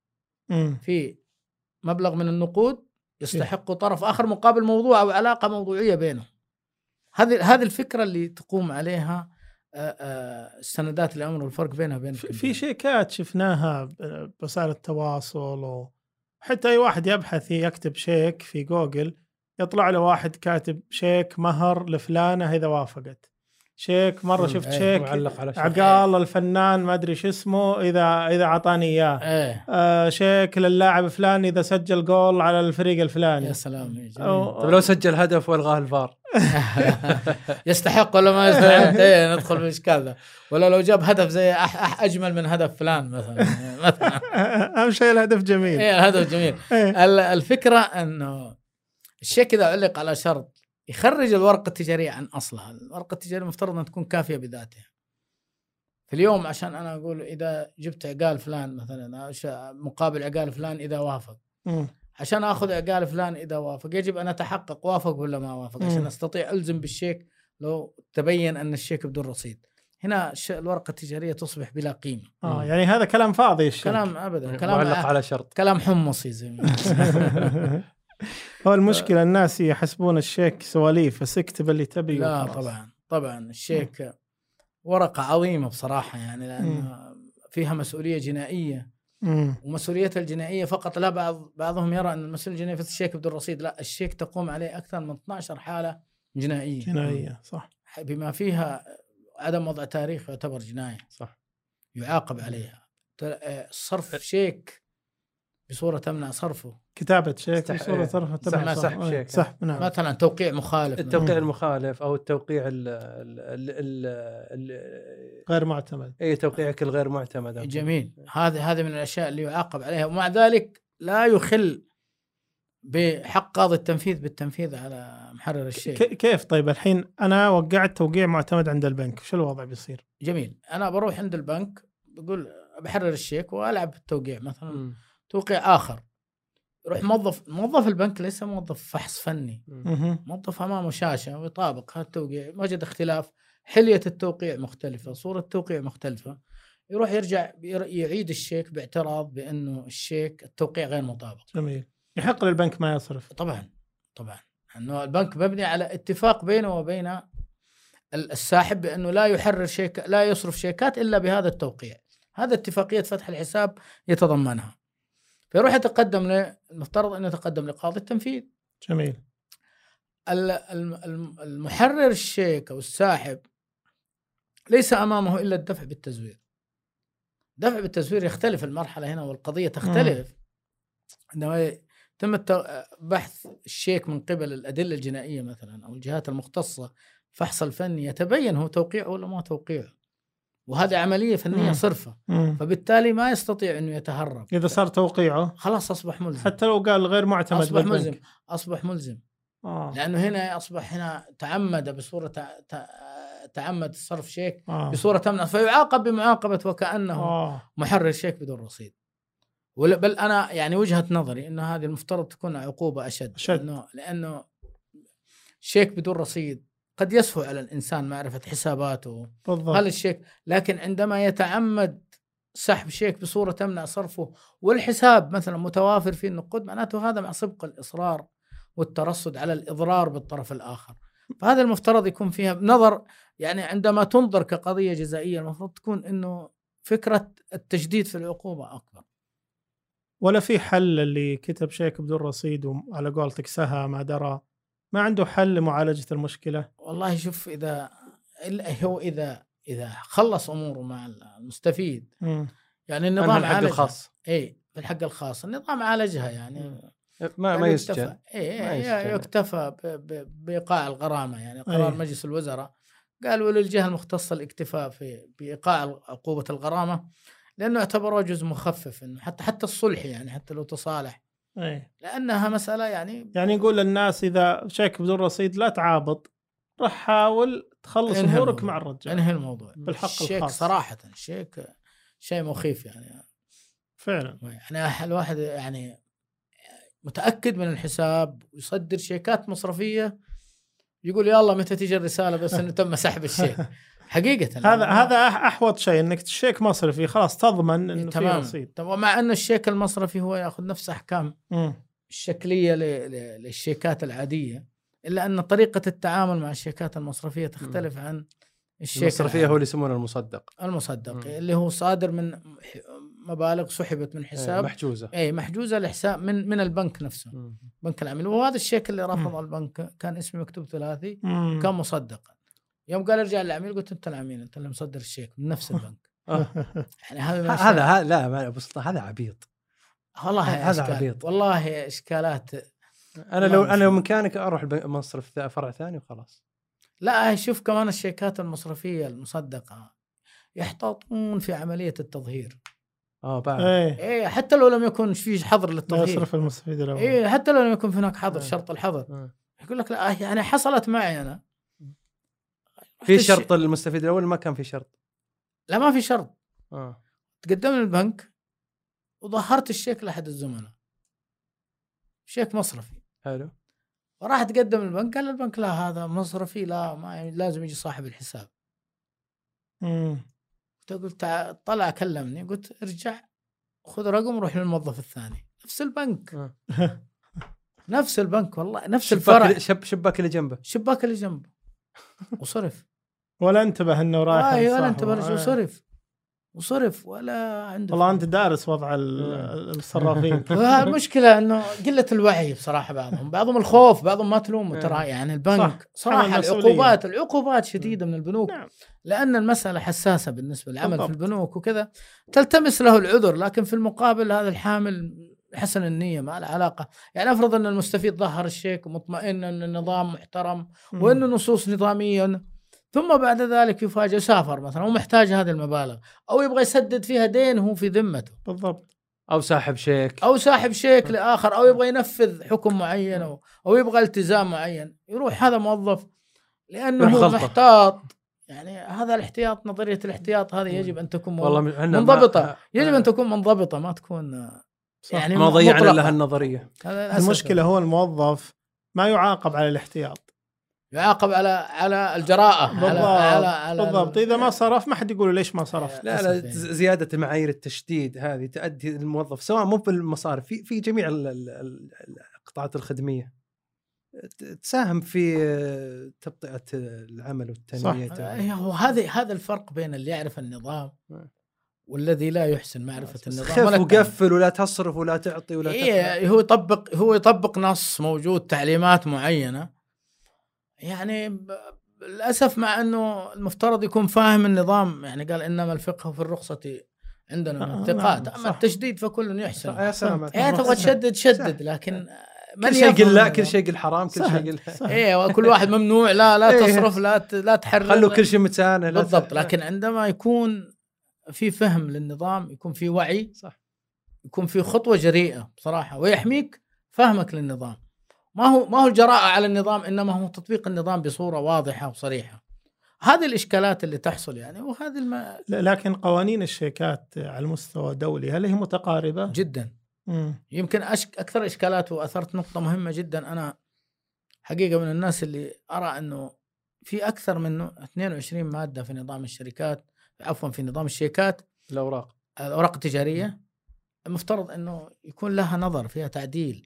S3: في مبلغ من النقود يستحق طرف آخر مقابل موضوع أو علاقة موضوعية بينه. هذه الفكرة اللي تقوم عليها السندات الأمر، والفرق بينها وبين
S4: في شيكات شفناها بوسائل التواصل، وحتى أي واحد يبحث يكتب شيك في جوجل يطلع له واحد كاتب شيك مهر لفلانة إذا وافقت، شيك مرة شفت شيك
S5: معلق على
S4: عقال الفنان ما أدري شو اسمه إذا عطاني إياه، شيك للاعب فلان إذا سجل جول على الفريق الفلاني.
S3: يا سلام.
S5: طب لو سجل هدف والغاه الفار
S3: يستحق ولا ما يستحق؟ ندخل في إشكال. ولا لو جاب هدف زي أجمل من هدف فلان مثلا
S4: أهم شيء الهدف جميل.
S3: الهدف جميل. الفكرة أنه الشيك إذا علق على شرط يخرج الورقة التجارية عن أصلها. الورقة التجارية مفترض أن تكون كافية بذاتها. في اليوم عشان أنا أقول إذا جبت عقال فلان مثلا مقابل عقال فلان إذا وافق، عشان أخذ عقال فلان إذا وافق يجب أن أتحقق وافق ولا ما وافق عشان أستطيع ألزم بالشيك لو تبين أن الشيك بدون رصيد. هنا الورقة التجارية تصبح بلا قيمة.
S4: يعني هذا كلام فاضي الشيك.
S3: كلام أبدا،
S5: كلام معلق على شرط،
S3: كلام حمصي زي ما
S4: هو المشكلة الناس يحسبون الشيك سواليف بس اكتب اللي تبي.
S3: لا طبعا الشيك ورقة عظيمة بصراحة يعني، لأن فيها مسؤولية جنائية ومسؤولية الجنائية فقط لا. بعضهم يرى أن المسؤولية الجنائية في الشيك بدون رصيد، لا، الشيك تقوم عليه أكثر من 12 حالة جنائية
S4: صح،
S3: بما فيها عدم وضع تاريخ يعتبر جناية، صح، يعاقب عليها. صرف شيك بصورة تمنع صرفه،
S4: كتابة شيك بصورة صرفه تمنع
S5: سحب شيك،
S4: سحب. نعم.
S3: مثلا توقيع مخالف،
S5: التوقيع المخالف أو التوقيع
S4: غير معتمد،
S5: أي توقيعك الغير معتمد.
S3: جميل. هذه من الأشياء اللي يعاقب عليها، ومع ذلك لا يخل بحق قاضي التنفيذ بالتنفيذ على محرر الشيك.
S4: كيف؟ طيب الحين أنا وقعت توقيع معتمد عند البنك، شو الوضع بيصير؟
S3: جميل. أنا بروح عند البنك بقول بحرر الشيك وألعب التوقيع مثلا توقيع آخر، يروح موظف البنك ليس موظف فحص فني، موظف أمامه شاشة ويطابق هذا التوقيع، وجد اختلاف، حلية التوقيع مختلفة، صورة التوقيع مختلفة، يروح يرجع يعيد الشيك باعتراض بأنه التوقيع غير مطابق.
S4: جميل. يحق للبنك ما يصرف؟
S3: طبعا أنه البنك مبني على اتفاق بينه وبين الساحب بأنه لا يحرر شيك، لا يصرف شيكات إلا بهذا التوقيع. هذا اتفاقية فتح الحساب يتضمنها. فيروح يتقدم المفترض أن يتقدم لقاضي التنفيذ.
S4: جميل.
S3: المحرر الشيك أو الساحب ليس أمامه إلا الدفع بالتزوير. دفع بالتزوير يختلف المرحلة هنا والقضية تختلف. عندما يتم بحث الشيك من قبل الأدلة الجنائية مثلا أو الجهات المختصة، فحص الفني يتبين هو توقيعه ولا ما توقيعه، وهذه عملية فنية صرفة. فبالتالي ما يستطيع أنه يتهرب.
S4: إذا صار توقيعه خلاص
S3: أصبح ملزم،
S4: حتى لو قال غير معتمد
S3: أصبح ملزم. لأنه هنا هنا تعمد بصورة تعمد صرف شيك بصورة تمنع، فيعاقب بمعاقبة وكأنه محرر شيك بدون رصيد. بل أنا يعني وجهة نظري أنه هذه المفترض تكون عقوبة أشد. لأنه شيك بدون رصيد قد يسهو على الإنسان معرفة حساباته هل الشيك، لكن عندما يتعمد سحب شيك بصورة تمنع صرفه والحساب مثلا متوافر فيه النقود، معناته هذا مع سبق الإصرار والترصد على الإضرار بالطرف الآخر. فهذا المفترض يكون فيها نظر، يعني عندما تنظر كقضية جزائية المفروض تكون إنه فكرة التجديد في العقوبة أكبر.
S4: ولا في حل اللي كتب شيك بدون رصيد وعلى قولتك سهى ما درى، ما عنده حل لمعالجة المشكلة؟
S3: والله شوف، إذا خلص أموره مع المستفيد يعني النظام
S5: الحق الخاص،
S3: في الحق الخاص النظام عالجها يعني
S5: ما يسجن،
S3: يكتفى بإيقاع الغرامة. يعني قرار مجلس الوزراء قال وللجهة المختصة الاكتفاء بإيقاع عقوبة الغرامة، لأنه اعتبره جزء مخفف، إنه حتى الصلح يعني حتى لو تصالح، لأنها مسألة يعني
S4: يقول للناس إذا شيك بدون رصيد لا تعابط، رح حاول تخلص أمورك مع الرجال،
S3: انهي الموضوع
S4: بالحق
S3: الشيك
S4: الخاص.
S3: صراحة الشيك شيء مخيف يعني
S4: فعلا.
S3: يعني الواحد يعني متأكد من الحساب ويصدر شيكات مصرفية يقول يا الله متى تيجي الرسالة بس إنه تم سحب الشيك. حقيقة
S4: هذا أحوط شيء، إنك الشيك مصرفي خلاص تضمن إنه في رصيد.
S3: ومع أن الشيك المصرفي هو يأخذ نفس أحكام الشكلية للشيكات العادية، إلا أن طريقة التعامل مع الشيكات المصرفية تختلف عن الشيك
S5: المصرفية. هو اللي يسمونه المصدق
S3: اللي هو صادر من مبالغ سحبت من حساب
S5: محجوزه،
S3: محجوزه لحساب من البنك نفسه، بنك العميل. وهذا الشيك اللي رفض البنك كان اسمي مكتوب ثلاثي، كان مصدقا. يوم قال ارجع للعميل قلت انت العميل، انت اللي مصدر الشيك من نفس البنك.
S5: يعني هذا لا بسيطه، هذا عبيط
S3: والله،
S5: هذا عبيط
S3: والله اشكالات.
S5: انا لو مكانك اروح مصرف فرع ثاني وخلاص.
S3: لا شوف كمان الشيكات المصرفيه المصدقه يحتاطون في عمليه التظهير.
S5: بعد
S3: حتى لو لم يكن في حظر للتظهير،
S4: يصرف المستفيد
S3: حتى لو لم يكن هناك حظر، شرط الحظر. يقول لك لا يعني حصلت معي انا.
S5: في شرط المستفيد الاول، ما كان في شرط.
S3: لا ما في شرط. تقدم للبنك وظهرت الشيك لاحد الزملاء، شيك مصرفي
S5: حلو،
S3: وراح تقدم للبنك، قال البنك لا هذا مصرفي، لا ما لازم يجي صاحب الحساب. قلت طلع كلمني، قلت ارجع خذ رقم وروح للموظف الثاني، نفس البنك. نفس البنك والله، نفس الفرع،
S5: شباك اللي جنبه
S3: وصرف
S4: ولا انتبه انه رايح
S3: ولا انتبه وصرف ولا عنده.
S4: والله انت دارس وضع الصرافين.
S3: المشكله انه قله الوعي بصراحه، بعضهم الخوف، بعضهم ما تلومه ترى. يعني البنك صراحه العقوبات شديده من البنوك. لان المساله حساسه بالنسبه للعمل في البنوك وكذا، تلتمس له العذر، لكن في المقابل هذا الحامل حسن النية ما له علاقة. يعني أفرض أن المستفيد ظهر الشيك ومطمئن أن النظام محترم وأن النصوص نظاميا، ثم بعد ذلك يفاجأ سافر مثلا ومحتاج هذه المبالغ، أو يبغى يسدد فيها دين هو في ذمته
S4: بالضبط،
S5: أو ساحب شيك
S3: لآخر، أو يبغى ينفذ حكم معين أو يبغى التزام معين، يروح هذا موظف لأنه محتاط. يعني هذا الاحتياط، نظرية الاحتياط هذه يجب أن تكون منضبطة، يجب أن تكون منضبطة، ما تكون يعني
S5: ما ضيعنا لها النظرية.
S4: المشكلة هو الموظف ما يعاقب على الاحتياط،
S3: يعاقب على الجراءة.
S4: بالضبط. إذا ما صرف ما حد يقول ليش ما صرف.
S5: لا زيادة معايير التشديد هذه تؤدي الموظف، سواء مو بالمصارف، في جميع القطاعات الخدمية، تساهم في تبطئة العمل والتنمية.
S3: هذا الفرق بين اللي يعرف النظام والذي لا يحسن معرفة النظام.
S5: خف وقفل ولا تصرف ولا تعطي ولا
S3: هو يطبق نص موجود، تعليمات معينة. يعني للأسف مع أنه المفترض يكون فاهم النظام. يعني قال إنما الفقه في الرخصة عندنا من الثقات، أما التشديد فكل يحسن. تبغى تشدد لكن
S5: كل شيء قل لا، كل شيء قل حرام، كل شيء قل
S3: وكل واحد ممنوع، لا تصرف، لا تحرر،
S5: خلوا كل شيء متسانه.
S3: بالضبط. لكن عندما يكون في فهم للنظام، يكون في وعي،
S5: صح،
S3: يكون في خطوة جريئة بصراحة، ويحميك فهمك للنظام. ما هو الجراءة على النظام، إنما هو تطبيق النظام بصورة واضحة وصريحة. هذه الإشكالات اللي تحصل يعني، وهذه
S4: لكن قوانين الشيكات على المستوى الدولي هل هي متقاربة؟
S3: جدا. يمكن أكثر إشكالات، وأثرت نقطة مهمة جدا. أنا حقيقة من الناس اللي أرى أنه في أكثر من 22 مادة في نظام الشركات، في نظام الشيكات، الأوراق التجارية، المفترض أنه يكون لها نظر فيها تعديل.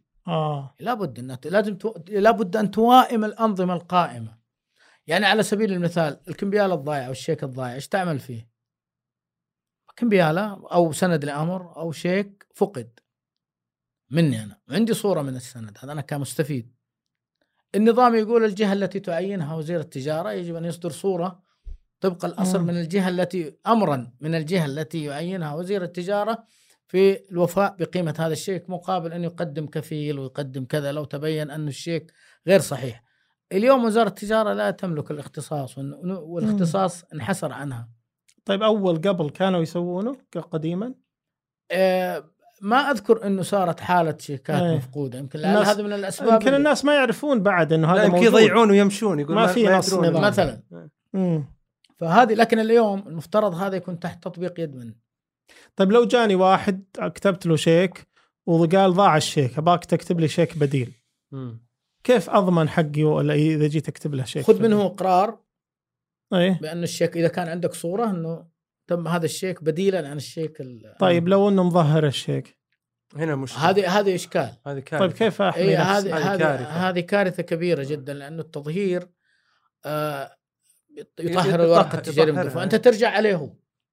S3: لابد أن توائم الأنظمة القائمة. يعني على سبيل المثال الكمبيالة الضائعة والشيك الضائع، إيش تعمل فيه؟ كمبيالة أو سند لأمر أو شيك فقد مني أنا، عندي صورة من السند هذا أنا كمستفيد. النظام يقول الجهة التي تعينها وزير التجارة يجب أن يصدر صورة طبق الأصل من الجهة التي يعينها وزير التجارة في الوفاء بقيمة هذا الشيك، مقابل أن يقدم كفيل ويقدم كذا لو تبين أن الشيك غير صحيح. اليوم وزارة التجارة لا تملك الاختصاص، والاختصاص انحسر عنها.
S4: طيب قبل كانوا يسوونه قديما؟
S3: ما أذكر أنه صارت حالة شيكات مفقودة. يمكن هذا من الأسباب.
S4: يمكن الناس ما يعرفون بعد أنه هذا موجود،
S5: يضيعون ويمشون، يقول
S4: ما في نص نظام
S3: مثلا. فهذه، لكن اليوم المفترض هذا يكون تحت تطبيق يد منه.
S4: طيب لو جاني واحد كتبت له شيك وقال ضاع الشيك، أباك تكتب لي شيك بديل، كيف أضمن حقي؟ ولا إذا جيت أكتب له شيك
S3: خذ منه إقرار بأن الشيك، إذا كان عندك صورة أنه تم هذا الشيك بديلا عن الشيك.
S4: طيب لو أنه مظهر الشيك،
S5: هنا مشكلة.
S3: هذه إشكال.
S4: طيب كيف أحمي نفسي؟
S3: هذه كارثة كبيرة جدا، لأنه التظهير يطهر الورقة التجارية، فأنت ترجع عليه.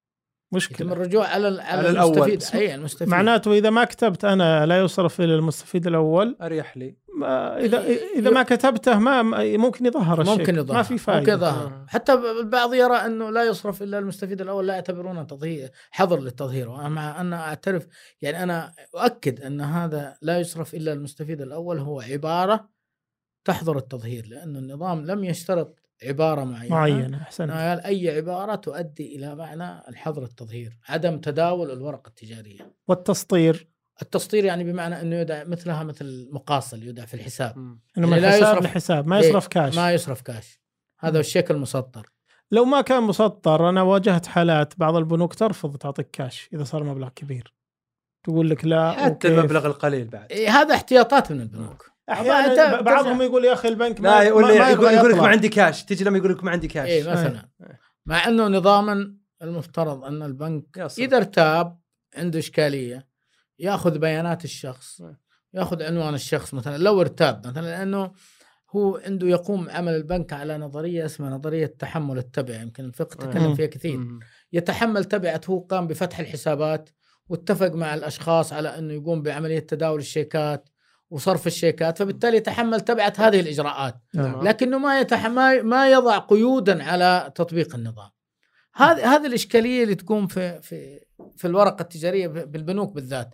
S4: مشكلة.
S3: الرجوع على المستفيد. أي المستفيد.
S4: معناته إذا ما كتبت أنا لا يصرف إلى المستفيد الأول
S5: أريح لي.
S4: إذا ما كتبته ما ممكن يظهر الشيء.
S3: ممكن يظهر.
S4: ما في فائدة.
S3: ممكن يظهر. حتى البعض يرى أنه لا يصرف إلا المستفيد الأول، لا يعتبرونه تظهير حظر للتظهير. مع أن أعترف يعني أنا أؤكد أن هذا لا يصرف إلا المستفيد الأول هو عبارة تحظر التظهير، لأن النظام لم يشترط عبارة معينة. قال أي عبارة تؤدي إلى معنى الحظر التظهير، عدم تداول الورقة التجارية. التسطير يعني بمعنى أنه يدع مثلها مثل مقاصل يدع في الحساب،
S4: إنه من حساب لحساب، ما يصرف كاش.
S3: ما يصرف كاش، هذا الشيك المسطر.
S4: لو ما كان مسطر أنا واجهت حالات بعض البنوك ترفض تعطيك كاش إذا صار مبلغ كبير، تقول لك لا
S5: حتى المبلغ القليل بعد.
S3: هذا احتياطات من البنوك.
S4: أحيانا بعضهم يقول يا أخي البنك
S5: ما يقول لك ما عندي كاش، تيجي لما يقول لك ما عندي كاش
S3: مثلا. مع أنه نظاما المفترض أن البنك إذا ارتاب عنده إشكالية يأخذ بيانات الشخص، يأخذ عنوان الشخص مثلا لو ارتاب مثلا، لأنه هو عنده يقوم عمل البنك على نظرية اسمها نظرية تحمل التبع، يمكن الفقه تكلم فيها كثير. يتحمل تبعة، هو قام بفتح الحسابات واتفق مع الأشخاص على أنه يقوم بعملية تداول الشيكات وصرف الشيكات، فبالتالي يتحمل تبعة هذه الإجراءات، لكنه ما يضع قيودا على تطبيق النظام. هذه الإشكالية اللي تقوم في الورقة التجارية بالبنوك بالذات.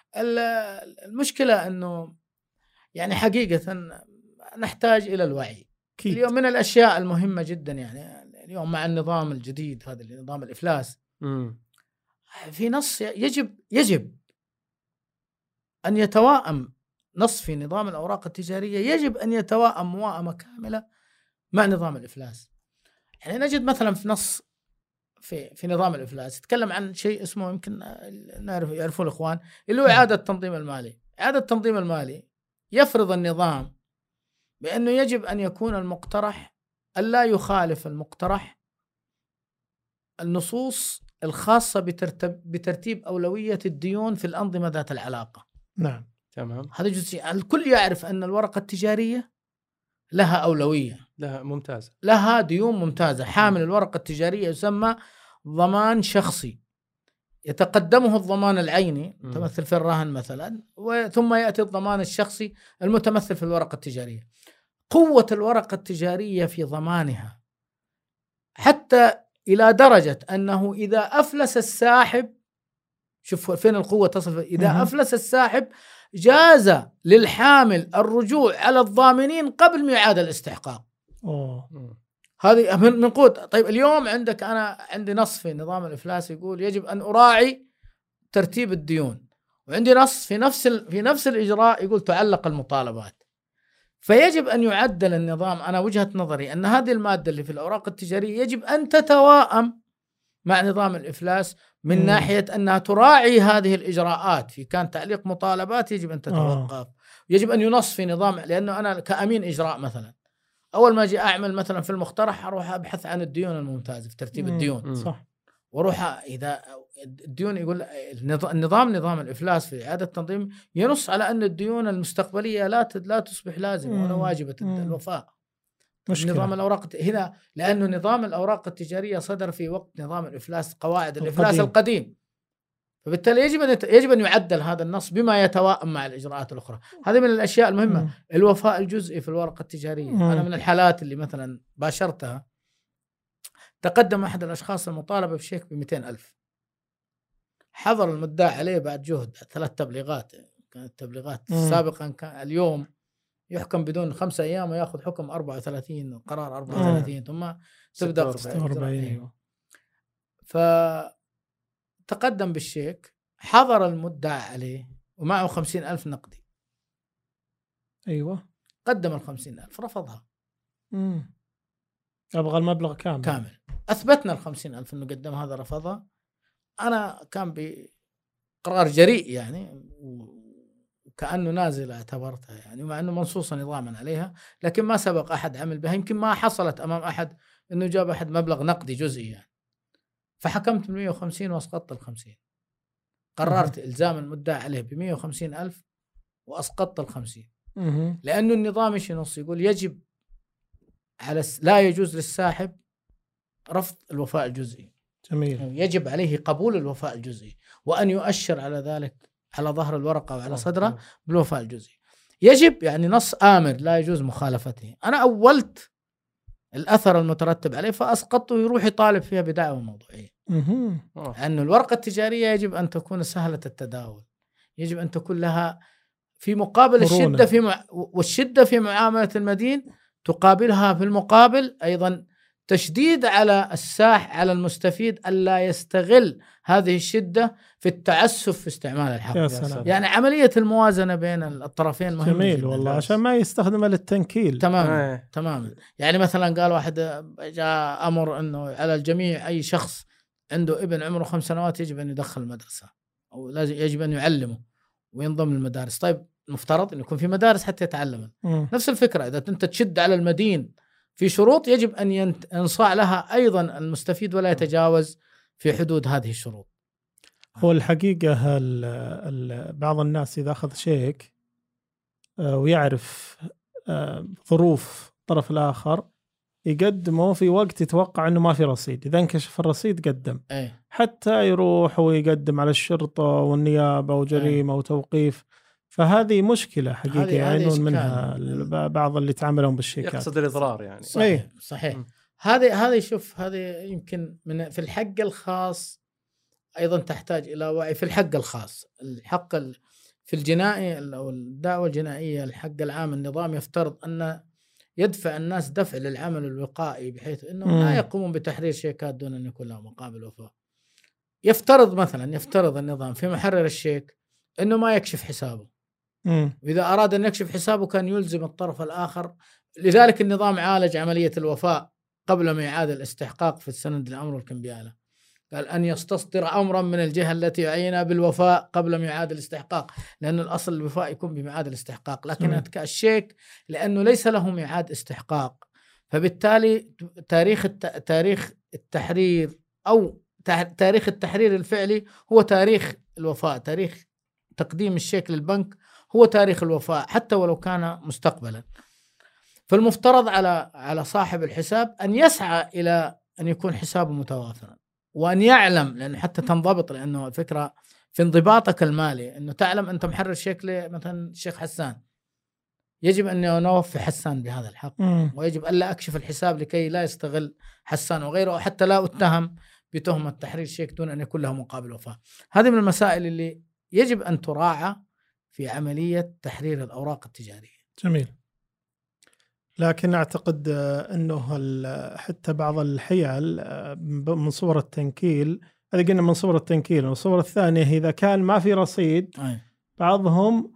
S3: المشكلة أنه يعني حقيقة نحتاج إلى الوعي. اليوم من الأشياء المهمة جدا يعني اليوم مع النظام الجديد هذا نظام الإفلاس، في نص يجب أن يتواءم نص في نظام الأوراق التجارية، يجب أن يتواءم موائمة كاملة مع نظام الإفلاس. يعني نجد مثلا في نص في نظام الإفلاس يتكلم عن شيء اسمه يمكن يعرفون الإخوان اللي هو إعادة التنظيم المالي. إعادة التنظيم المالي يفرض النظام بأنه يجب أن يكون المقترح ألا يخالف المقترح النصوص الخاصة بترتيب أولوية الديون في الأنظمة ذات العلاقة.
S4: نعم
S5: تمام.
S3: هذا جزء الكل يعرف أن الورقة التجارية لها أولوية، لها ديون ممتازة. حامل الورقة التجارية يسمى ضمان شخصي، يتقدمه الضمان العيني متمثل في الرهن مثلا، ثم يأتي الضمان الشخصي المتمثل في الورقة التجارية. قوة الورقة التجارية في ضمانها حتى إلى درجة أنه إذا أفلس الساحب، شوف فين القوة تصل، إذا أفلس الساحب جاز للحامل الرجوع على الضامنين قبل ميعاد الاستحقاق. هذه من قوة. طيب اليوم أنا عندي نص في نظام الإفلاس يقول يجب أن أراعي ترتيب الديون، وعندي نص في نفس الإجراء يقول تعلق المطالبات. فيجب أن يعدل النظام. أنا وجهة نظري أن هذه المادة اللي في الأوراق التجارية يجب أن تتواءم مع نظام الإفلاس من ناحية أنها تراعي هذه الإجراءات. في كان تعليق مطالبات يجب أن تتوقف، يجب أن ينص في نظام. لأنه أنا كأمين إجراء مثلا أول ما أجي أعمل مثلا في المقترح أروح أبحث عن الديون الممتازة في ترتيب الديون، صح، وأروح إذا الديون يقول نظام الإفلاس في إعادة التنظيم ينص على أن الديون المستقبلية لا تصبح لازمة ولا واجبة الوفاء. نظام الأوراق هنا، لأنه نظام الأوراق التجارية صدر في وقت نظام الإفلاس، قواعد الإفلاس القديم، فبالتالي يجب أن يعدل هذا النص بما يتواءم مع الإجراءات الأخرى. هذه من الأشياء المهمة. الوفاء الجزئي في الورقة التجارية. أنا من الحالات اللي مثلا باشرتها تقدم أحد الأشخاص المطالبة بشيك ب200,000، حضر المدعي عليه بعد جهد 3 تبليغات. كانت تبليغات سابقا كان اليوم يحكم بدون 5 أيام ويأخذ حكم 34 قرار 34 ثم تبدأ 46. فتقدم بالشيك، حضر المدعي عليه ومعه 50,000 نقدي.
S4: أيوة.
S3: قدم 50,000 رفضها.
S4: أبغى المبلغ كامل.
S3: أثبتنا 50,000 إنه قدم هذا رفضها. أنا كان بقرار جريء يعني وكأنه نازل اعتبرتها يعني، مع أنه منصوصة نظاما عليها، لكن ما سبق أحد عمل بها. يمكن ما حصلت أمام أحد إنه جاب أحد مبلغ نقدي جزئي يعني. فحكمت 150 وأسقطت 50. قررت إلزام المدعي عليه 150,000 وأسقطت 50. لأنه النظام إيش ينص يقول لا يجوز للساحب رفض الوفاء الجزئي.
S4: جميل.
S3: يجب عليه قبول الوفاء الجزئي وأن يؤشر على ذلك على ظهر الورقة وعلى صدره بالوفاء الجزئي. يجب يعني نص آمر لا يجوز مخالفته. أنا أولت الأثر المترتب عليه فأسقطه يروح يطالب فيها بدعوى موضوعية. أن الورقة التجارية يجب أن تكون سهلة التداول، يجب أن تكون لها في مقابل الشدة والشدة في معاملة المدين تقابلها في المقابل أيضا تشديد على على المستفيد ألا يستغل هذه الشدة في التعسف في استعمال الحق. يعني عملية الموازنة بين الطرفين مهمة
S4: جميل والله، عشان ما يستخدمها للتنكيل.
S3: تماما. يعني مثلا قال واحد جاء أمر أنه على الجميع أي شخص عنده ابن عمره 5 سنوات يجب أن يدخل المدرسة أو لازم يجب أن يعلمه وينضم للمدارس. طيب المفترض أن يكون في مدارس حتى يتعلم. نفس الفكرة، إذا أنت تشد على المدين في شروط يجب أن ينصاع لها أيضا المستفيد ولا يتجاوز في حدود هذه الشروط.
S4: هو الحقيقة بعض الناس إذا أخذ شيك ويعرف ظروف الطرف الآخر يقدمه في وقت يتوقع أنه ما في رصيد، إذا انكشف الرصيد قدم حتى يروح ويقدم على الشرطة والنيابة وجريمة وتوقيف. فهذه مشكلة حقيقة يعانون منها بعض اللي يتعاملون بالشيكات.
S5: يقصد الإضرار يعني.
S3: صحيح. هذه شوف، هذه يمكن في الحق الخاص أيضا تحتاج إلى وعي. في الحق الخاص، الحق في الجنائي أو الدعوة الجنائية، الحق العام النظام يفترض أن يدفع الناس دفع للعمل الوقائي بحيث أنهم لا يقومون بتحرير شيكات دون أن يكون لهم مقابل وفاء. يفترض النظام في محرر الشيك أنه ما يكشف حسابه، وإذا أراد أن يكشف حسابه كان يلزم الطرف الآخر. لذلك النظام عالج عملية الوفاء قبل ما يعاد الاستحقاق في السند الأمر والكمبيالة، قال أن يستصدر أمرا من الجهة التي يعينها بالوفاء قبل ما يعاد الاستحقاق، لأن الأصل الوفاء يكون بميعاد الاستحقاق. لكن الشيك لأنه ليس له ميعاد استحقاق، فبالتالي تاريخ التحرير أو تاريخ التحرير الفعلي هو تاريخ الوفاء، تاريخ تقديم الشيك للبنك هو تاريخ الوفاء حتى ولو كان مستقبلا. فالمفترض على صاحب الحساب أن يسعى إلى أن يكون حسابه متوافرا، وأن يعلم، لأن حتى تنضبط، لأنه الفكرة في انضباطك المالي أنه تعلم أنت محرر شيك مثلا الشيخ حسان، يجب أن نوفي حسان بهذا الحق، ويجب ألا أكشف الحساب لكي لا يستغل حسان وغيره، حتى لا أتهم بتهمة تحرير شيك دون أن يكون له مقابل وفاء. هذه من المسائل اللي يجب أن تراعى في عملية تحرير الأوراق التجارية.
S4: جميل. لكن أعتقد أنه حتى بعض الحيل من صور التنكيل، هذا قلنا من صور التنكيل. والصورة الثانية إذا كان ما في رصيد بعضهم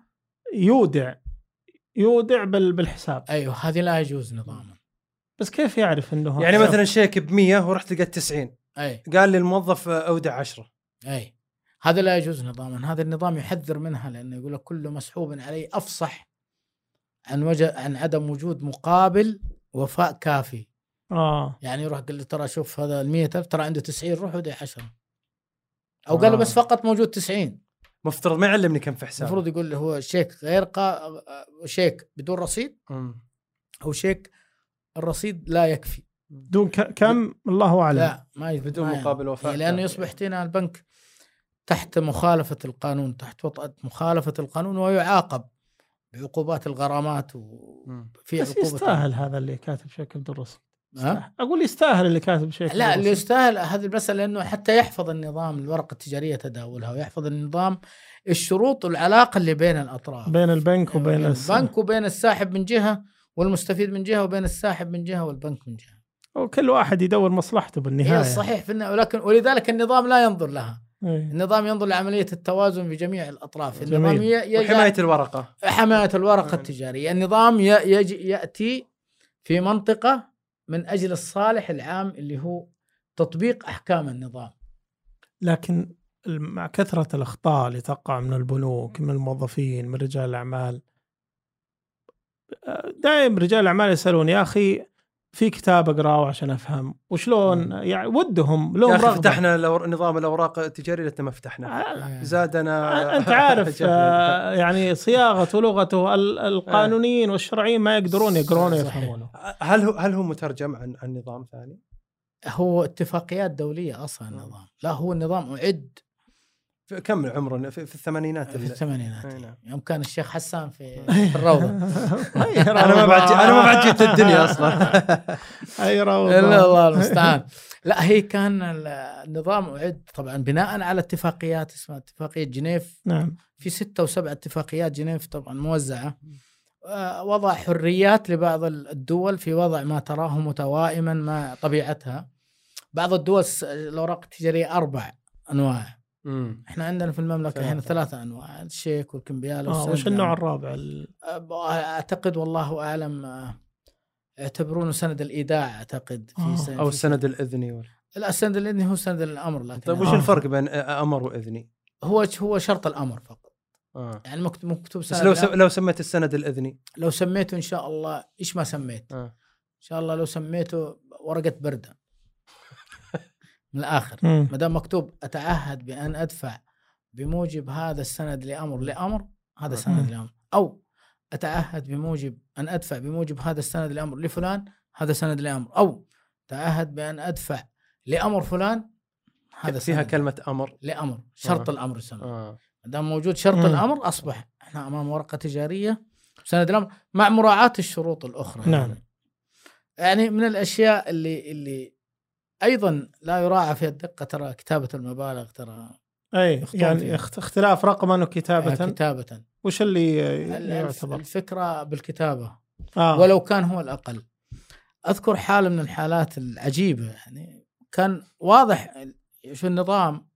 S4: يودع بالحساب.
S3: أيوه، هذه لا يجوز نظاما.
S4: بس كيف يعرف أنه
S5: يعني مثلا شيك ب100 ورحت لقيت 90، قال لي الموظف أودع 10.
S3: هذا لا يجوز نظاما. هذا النظام يحذر منها، لأنه يقول لك كل مسحوب عليه أفصح عن عدم وجود مقابل وفاء كافي. يعني يروح قال له ترى شوف هذا 100,000 ترى عنده 90، روح ودي 10، أو قال له بس فقط موجود 90.
S5: مفترض ما يعلمني كم في حسابه.
S3: المفروض يقول له هو شيك غير شيك بدون رصيد، أو شيك الرصيد لا يكفي
S4: دون كم الله أعلم،
S3: لا ما
S5: بدون مقابل وفاء،
S3: لأنه يصبح هنا البنك تحت مخالفة القانون، تحت وطأة مخالفة القانون، ويعاقب بعقوبات الغرامات وفي
S4: بس
S3: عقوبة.
S4: يستاهل هذا اللي كاتب شيك بدون رصيد؟ أقول يستاهل اللي كاتب شيك.
S3: لا، اللي يستاهل هذه المسألة، لأنه حتى يحفظ النظام الورقة التجارية تداولها، ويحفظ النظام الشروط والعلاقة اللي بين الأطراف،
S4: بين البنك وبين
S3: البنك وبين الساحب من جهة والمستفيد من جهة، وبين الساحب من جهة والبنك من جهة،
S4: وكل واحد يدور مصلحته بالنهاية.
S3: صحيح. ولذلك النظام لا ينظر لها. النظام ينظر لعملية التوازن في جميع الأطراف. النظام
S5: وحماية الورقة،
S3: حماية الورقة التجارية. النظام يأتي في منطقة من أجل الصالح العام اللي هو تطبيق أحكام النظام.
S4: لكن مع كثرة الأخطاء اللي تقع من البنوك، من الموظفين، من رجال الأعمال، دائما رجال الأعمال يسألون يا أخي في كتاب أقرأه عشان أفهم وشلون، يعني ودهم لهم رغبة.
S5: فتحنا نظام الأوراق التجارية لما فتحنا زادنا
S4: أنت عارف يعني صياغته ولغته القانونيين والشرعيين ما يقدرون يقرونه ويفهمونه.
S5: هل هو مترجم عن نظام ثاني؟
S3: هو اتفاقيات دولية أصلا النظام، لا هو النظام أعد
S5: كم عمره في الثمانينات؟
S3: في الثمانينات
S5: نعم.
S3: يوم كان الشيخ حسان في الروضة.
S5: أنا ما بعد جيت الدنيا أصلا.
S4: أي روضة.
S3: الله المستعان. لا هي كان النظام أعد طبعا بناء على اتفاقيات اسمها اتفاقية جنيف.
S4: نعم.
S3: في 6 و7 اتفاقيات جنيف طبعا موزعة، وضع حريات لبعض الدول في وضع ما تراه متوائما مع طبيعتها. بعض الدول الأوراق التجارية 4 أنواع. احنا عندنا في المملكة هنا 3 أنواع، الشيك والكمبيال والسند.
S4: وش النوع الرابع؟
S3: أعتقد والله أعلم يعتبرونه سند الإيداع أعتقد في
S5: أو السند الإذني
S3: لا السند الإذني هو سند الأمر. لكن
S5: طيب وش الفرق بين أمر وإذني؟
S3: هو شرط الأمر فقط. يعني مكتوب سند.
S5: بس لو سميت السند الإذني،
S3: لو سميته إن شاء الله إيش ما سميت إن شاء الله لو سميته ورقة بردة من الآخر، ما دام مكتوب أتعهد بأن أدفع بموجب هذا السند لأمر هذا سند لأمر، أو أتعهد بموجب أن أدفع بموجب هذا السند لأمر لفلان هذا سند لأمر، أو تعهد بأن أدفع لأمر فلان هذا
S5: فيها
S3: سند
S5: كلمة أمر
S3: لأمر. شرط الأمر يسمى. ما دام موجود شرط الأمر أصبح إحنا أمام ورقة تجارية سند الأمر مع مراعاة الشروط الأخرى.
S4: نعم.
S3: يعني من الأشياء اللي أيضا لا يراعى فيها الدقة ترى كتابة المبالغ ترى.
S4: أي يعني اختلاف رقما وكتابة.
S3: كتابة.
S4: وش اللي يعتبر؟
S3: الفكرة بالكتابة ولو كان هو الأقل. أذكر حالة من الحالات العجيبة، يعني كان واضح شو النظام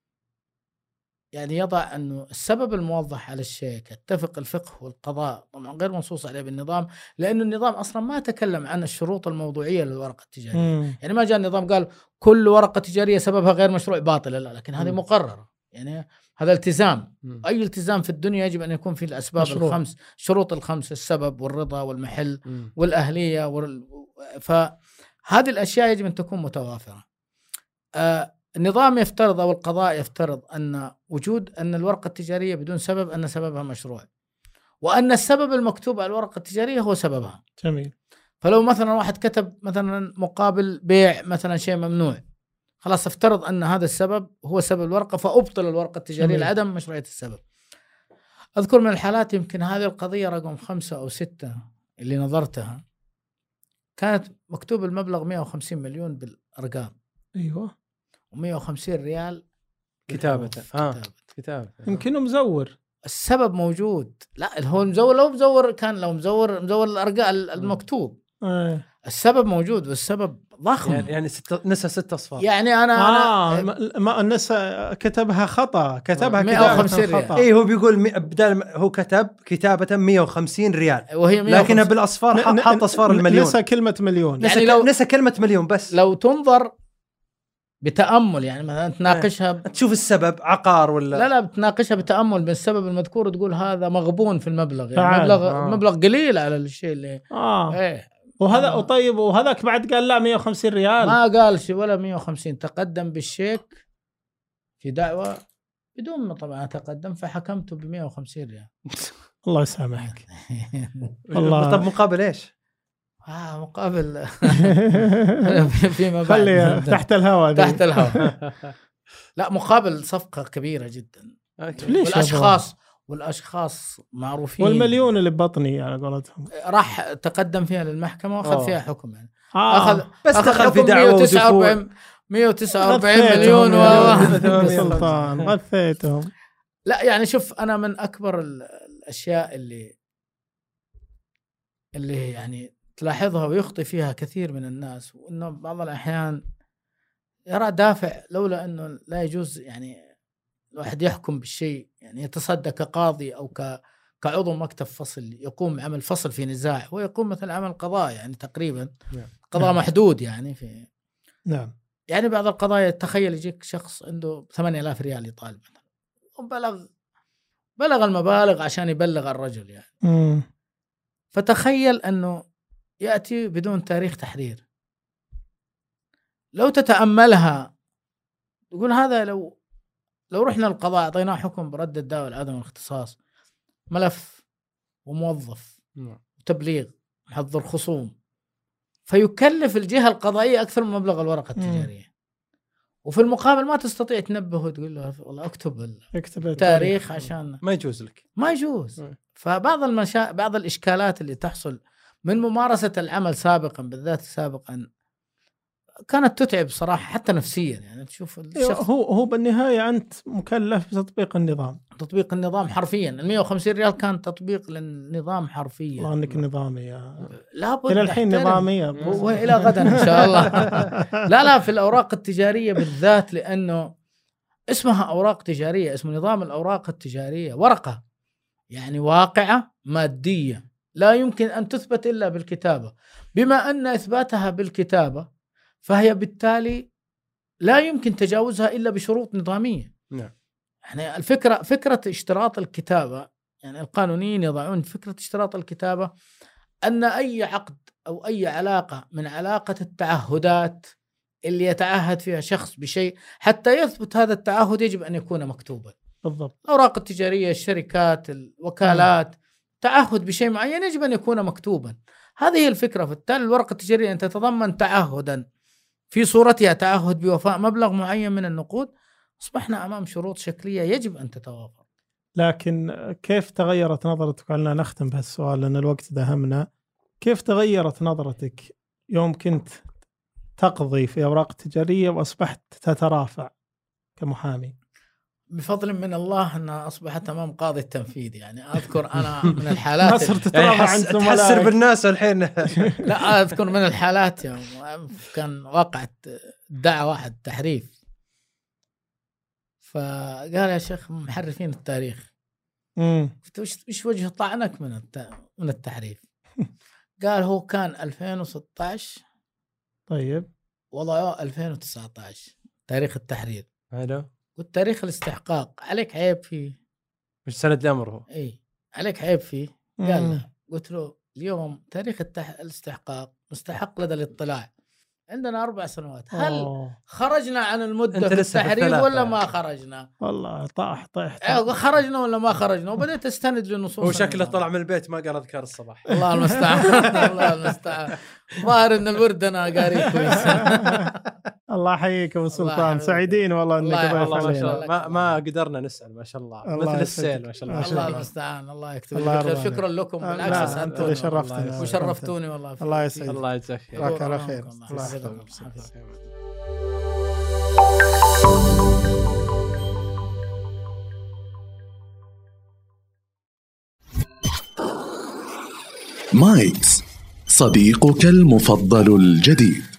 S3: يعني يضع أنه السبب الموضح على الشيك يتفق الفقه والقضاء، طبعا غير منصوص عليه بالنظام، لأنه النظام أصلا ما تكلم عن الشروط الموضوعية للورقة التجارية. يعني ما جاء النظام قال كل ورقة تجارية سببها غير مشروع باطلة، لا، لكن هذه مقررة، يعني هذا التزام. أي التزام في الدنيا يجب أن يكون فيه الأسباب الخمس، شروط الخمس: السبب والرضا والمحل والأهلية فهذه الأشياء يجب أن تكون متوافرة. النظام يفترض أو القضاء يفترض أن وجود أن الورقة التجارية بدون سبب أن سببها مشروع، وأن السبب المكتوب على الورقة التجارية هو سببها.
S4: جميل.
S3: فلو مثلا واحد كتب مثلا مقابل بيع مثلا شيء ممنوع، خلاص افترض أن هذا السبب هو سبب الورقة، فأبطل الورقة التجارية لعدم مشروعية السبب. أذكر من الحالات يمكن هذه القضية رقم 5 أو 6 اللي نظرتها، كانت مكتوب المبلغ 150 مليون بالأرقام.
S4: أيوة.
S3: و150 ريال
S5: كتابة.
S4: يمكنه مزور.
S3: السبب موجود. لا هو مزور، لو مزور كان لو مزور الأرقام المكتوب. السبب موجود والسبب ضخم،
S5: يعني نسى 6 أصفار.
S3: يعني أنا
S5: ما
S4: نسى كتبها خطأ، كتبها
S3: 150 ريال.
S5: إيه هو بيقول بدل هو كتب كتابة 150 ريال
S3: وهي
S5: لكنها بالأصفار حط أصفار المليون.
S4: نسى كلمة مليون.
S3: يعني
S5: نسى كلمة مليون. بس
S3: لو تنظر بتأمل، يعني مثلا تناقشها
S5: تشوف السبب عقار ولا
S3: لا بتناقشها بتأمل بالسبب المذكور وتقول هذا مغبون في المبلغ، يعني مبلغ قليل على الشيء اللي
S4: إيه. وهذا طيب، وهذاك بعد قال لا 150 ريال،
S3: ما قال شيء ولا 150. تقدم بالشيك في دعوة بدون ما طبعا تقدم، فحكمته ب 150 ريال.
S4: الله يسامحك.
S5: الله. طب مقابل ايش؟
S3: مقابل فيما بعد
S4: خلي تحت الهواء.
S3: تحت الهواء. لا مقابل صفقة كبيرة جدا. والأشخاص معروفين.
S4: والمليون اللي ببطني على قولتهم
S3: راح تقدم فيها للمحكمة وأخذ فيها حكم. يعني
S5: أخذ في دعوة
S3: 149 مليون
S4: سلطان غثيتهم.
S3: لا يعني شوف، أنا من أكبر الأشياء اللي يعني تلاحظها ويخطئ فيها كثير من الناس، وإنه بعض الأحيان يرى دافع لولا أنه لا يجوز يعني الواحد يحكم بالشيء، يعني يتصدى كقاضي أو كعضو مكتب فصل يقوم عمل فصل في نزاع، ويقوم مثل عمل قضاء يعني تقريبا قضاء محدود يعني في يعني بعض القضايا تخيل يجيك شخص عنده 8000 ريال يطالب مثلا، بلغ المبالغ عشان يبلغ الرجل يعني. فتخيل أنه يأتي بدون تاريخ تحرير. لو تتأملها يقول هذا لو رحنا القضاء أعطيناه حكم برد الدعوة والعدم والاختصاص، ملف وموظف وتبليغ محضر خصوم، فيكلف الجهة القضائية أكثر من مبلغ الورقة التجارية. وفي المقابل ما تستطيع تنبه وتقول له والله اكتب التاريخ عشان
S5: ما يجوز لك،
S3: ما يجوز. فبعض بعض الإشكالات اللي تحصل من ممارسة العمل سابقا، بالذات سابقا، كانت تتعب صراحة حتى نفسيا. يعني تشوف الشخص
S4: هو بالنهاية أنت مكلف بتطبيق النظام.
S3: تطبيق النظام حرفيا. 150 ريال كان تطبيق للنظام حرفيا.
S4: الله انك نظامي يا
S3: لابد
S4: الى الحين نظامية
S3: والى غدا ان شاء الله. لا في الأوراق التجارية بالذات، لأنه اسمها أوراق تجارية، اسم نظام الأوراق التجارية ورقة يعني واقعة مادية لا يمكن أن تثبت إلا بالكتابة. بما أن إثباتها بالكتابة فهي بالتالي لا يمكن تجاوزها إلا بشروط نظامية.
S5: نعم.
S3: يعني فكرة اشتراط الكتابة، يعني القانونيين يضعون فكرة اشتراط الكتابة أن أي عقد أو أي علاقة من علاقة التعهدات اللي يتعهد فيها شخص بشيء، حتى يثبت هذا التعهد يجب أن يكون مكتوبا.
S4: بالضبط.
S3: الأوراق التجارية، الشركات، الوكالات، تعهد بشيء معين يجب أن يكون مكتوبا. هذه الفكرة. فبالتالي الورقة التجارية أن تتضمن تعهدا في صورتها تعهد بوفاء مبلغ معين من النقود، أصبحنا أمام شروط شكلية يجب أن تتوافر.
S4: لكن كيف تغيرت نظرتك؟ علنا نختم بهالسؤال لأن الوقت دهمنا. كيف تغيرت نظرتك يوم كنت تقضي في أوراق تجارية وأصبحت تترافع كمحامي؟
S3: بفضل من الله أن أصبحت أمام قاضي التنفيذ. يعني أذكر أنا من الحالات
S4: نصر تترافع عند زملائك.
S5: تحسر بالناس الحين.
S3: لا أذكر من الحالات يوم كان وقعت دعوة واحد تحريف، فقال يا شيخ محرفين التاريخ. قلت وش وجه طعنك من التحريف؟ قال هو كان 2016
S4: طيب
S3: وضعوا 2019 تاريخ التحرير.
S5: حلو.
S3: قلت تاريخ الاستحقاق عليك عيب فيه؟
S5: مش سند أمره.
S3: اي عليك عيب فيه. قال لا. قلت له اليوم تاريخ الاستحقاق مستحق لدى الاطلاع، عندنا 4 سنوات. هل خرجنا عن المدة في التحرير ولا ما خرجنا؟
S4: والله طاح
S3: خرجنا ولا ما خرجنا؟ وبدأت استند لنصوص.
S5: هو شكله طلع من البيت ما قال أذكار الصباح.
S3: الله المستعان. الله المستعان. ظاهر ان الورد انا قاري كويس.
S4: الله يحييك ابو سلطان، سعيدين والله انك
S5: ضيف علينا. ما قدرنا نسأل ما شاء الله مثل السيل ما شاء الله.
S3: الله المستعان. الله يكتب لك خير. شكرا لكم بالعكس انتم
S4: شرفتنا
S3: وشرفتوني والله.
S4: الله يسعدك.
S5: الله يجزاك خير.
S4: جزاك الله خير.
S1: مايكس صديقك المفضل الجديد.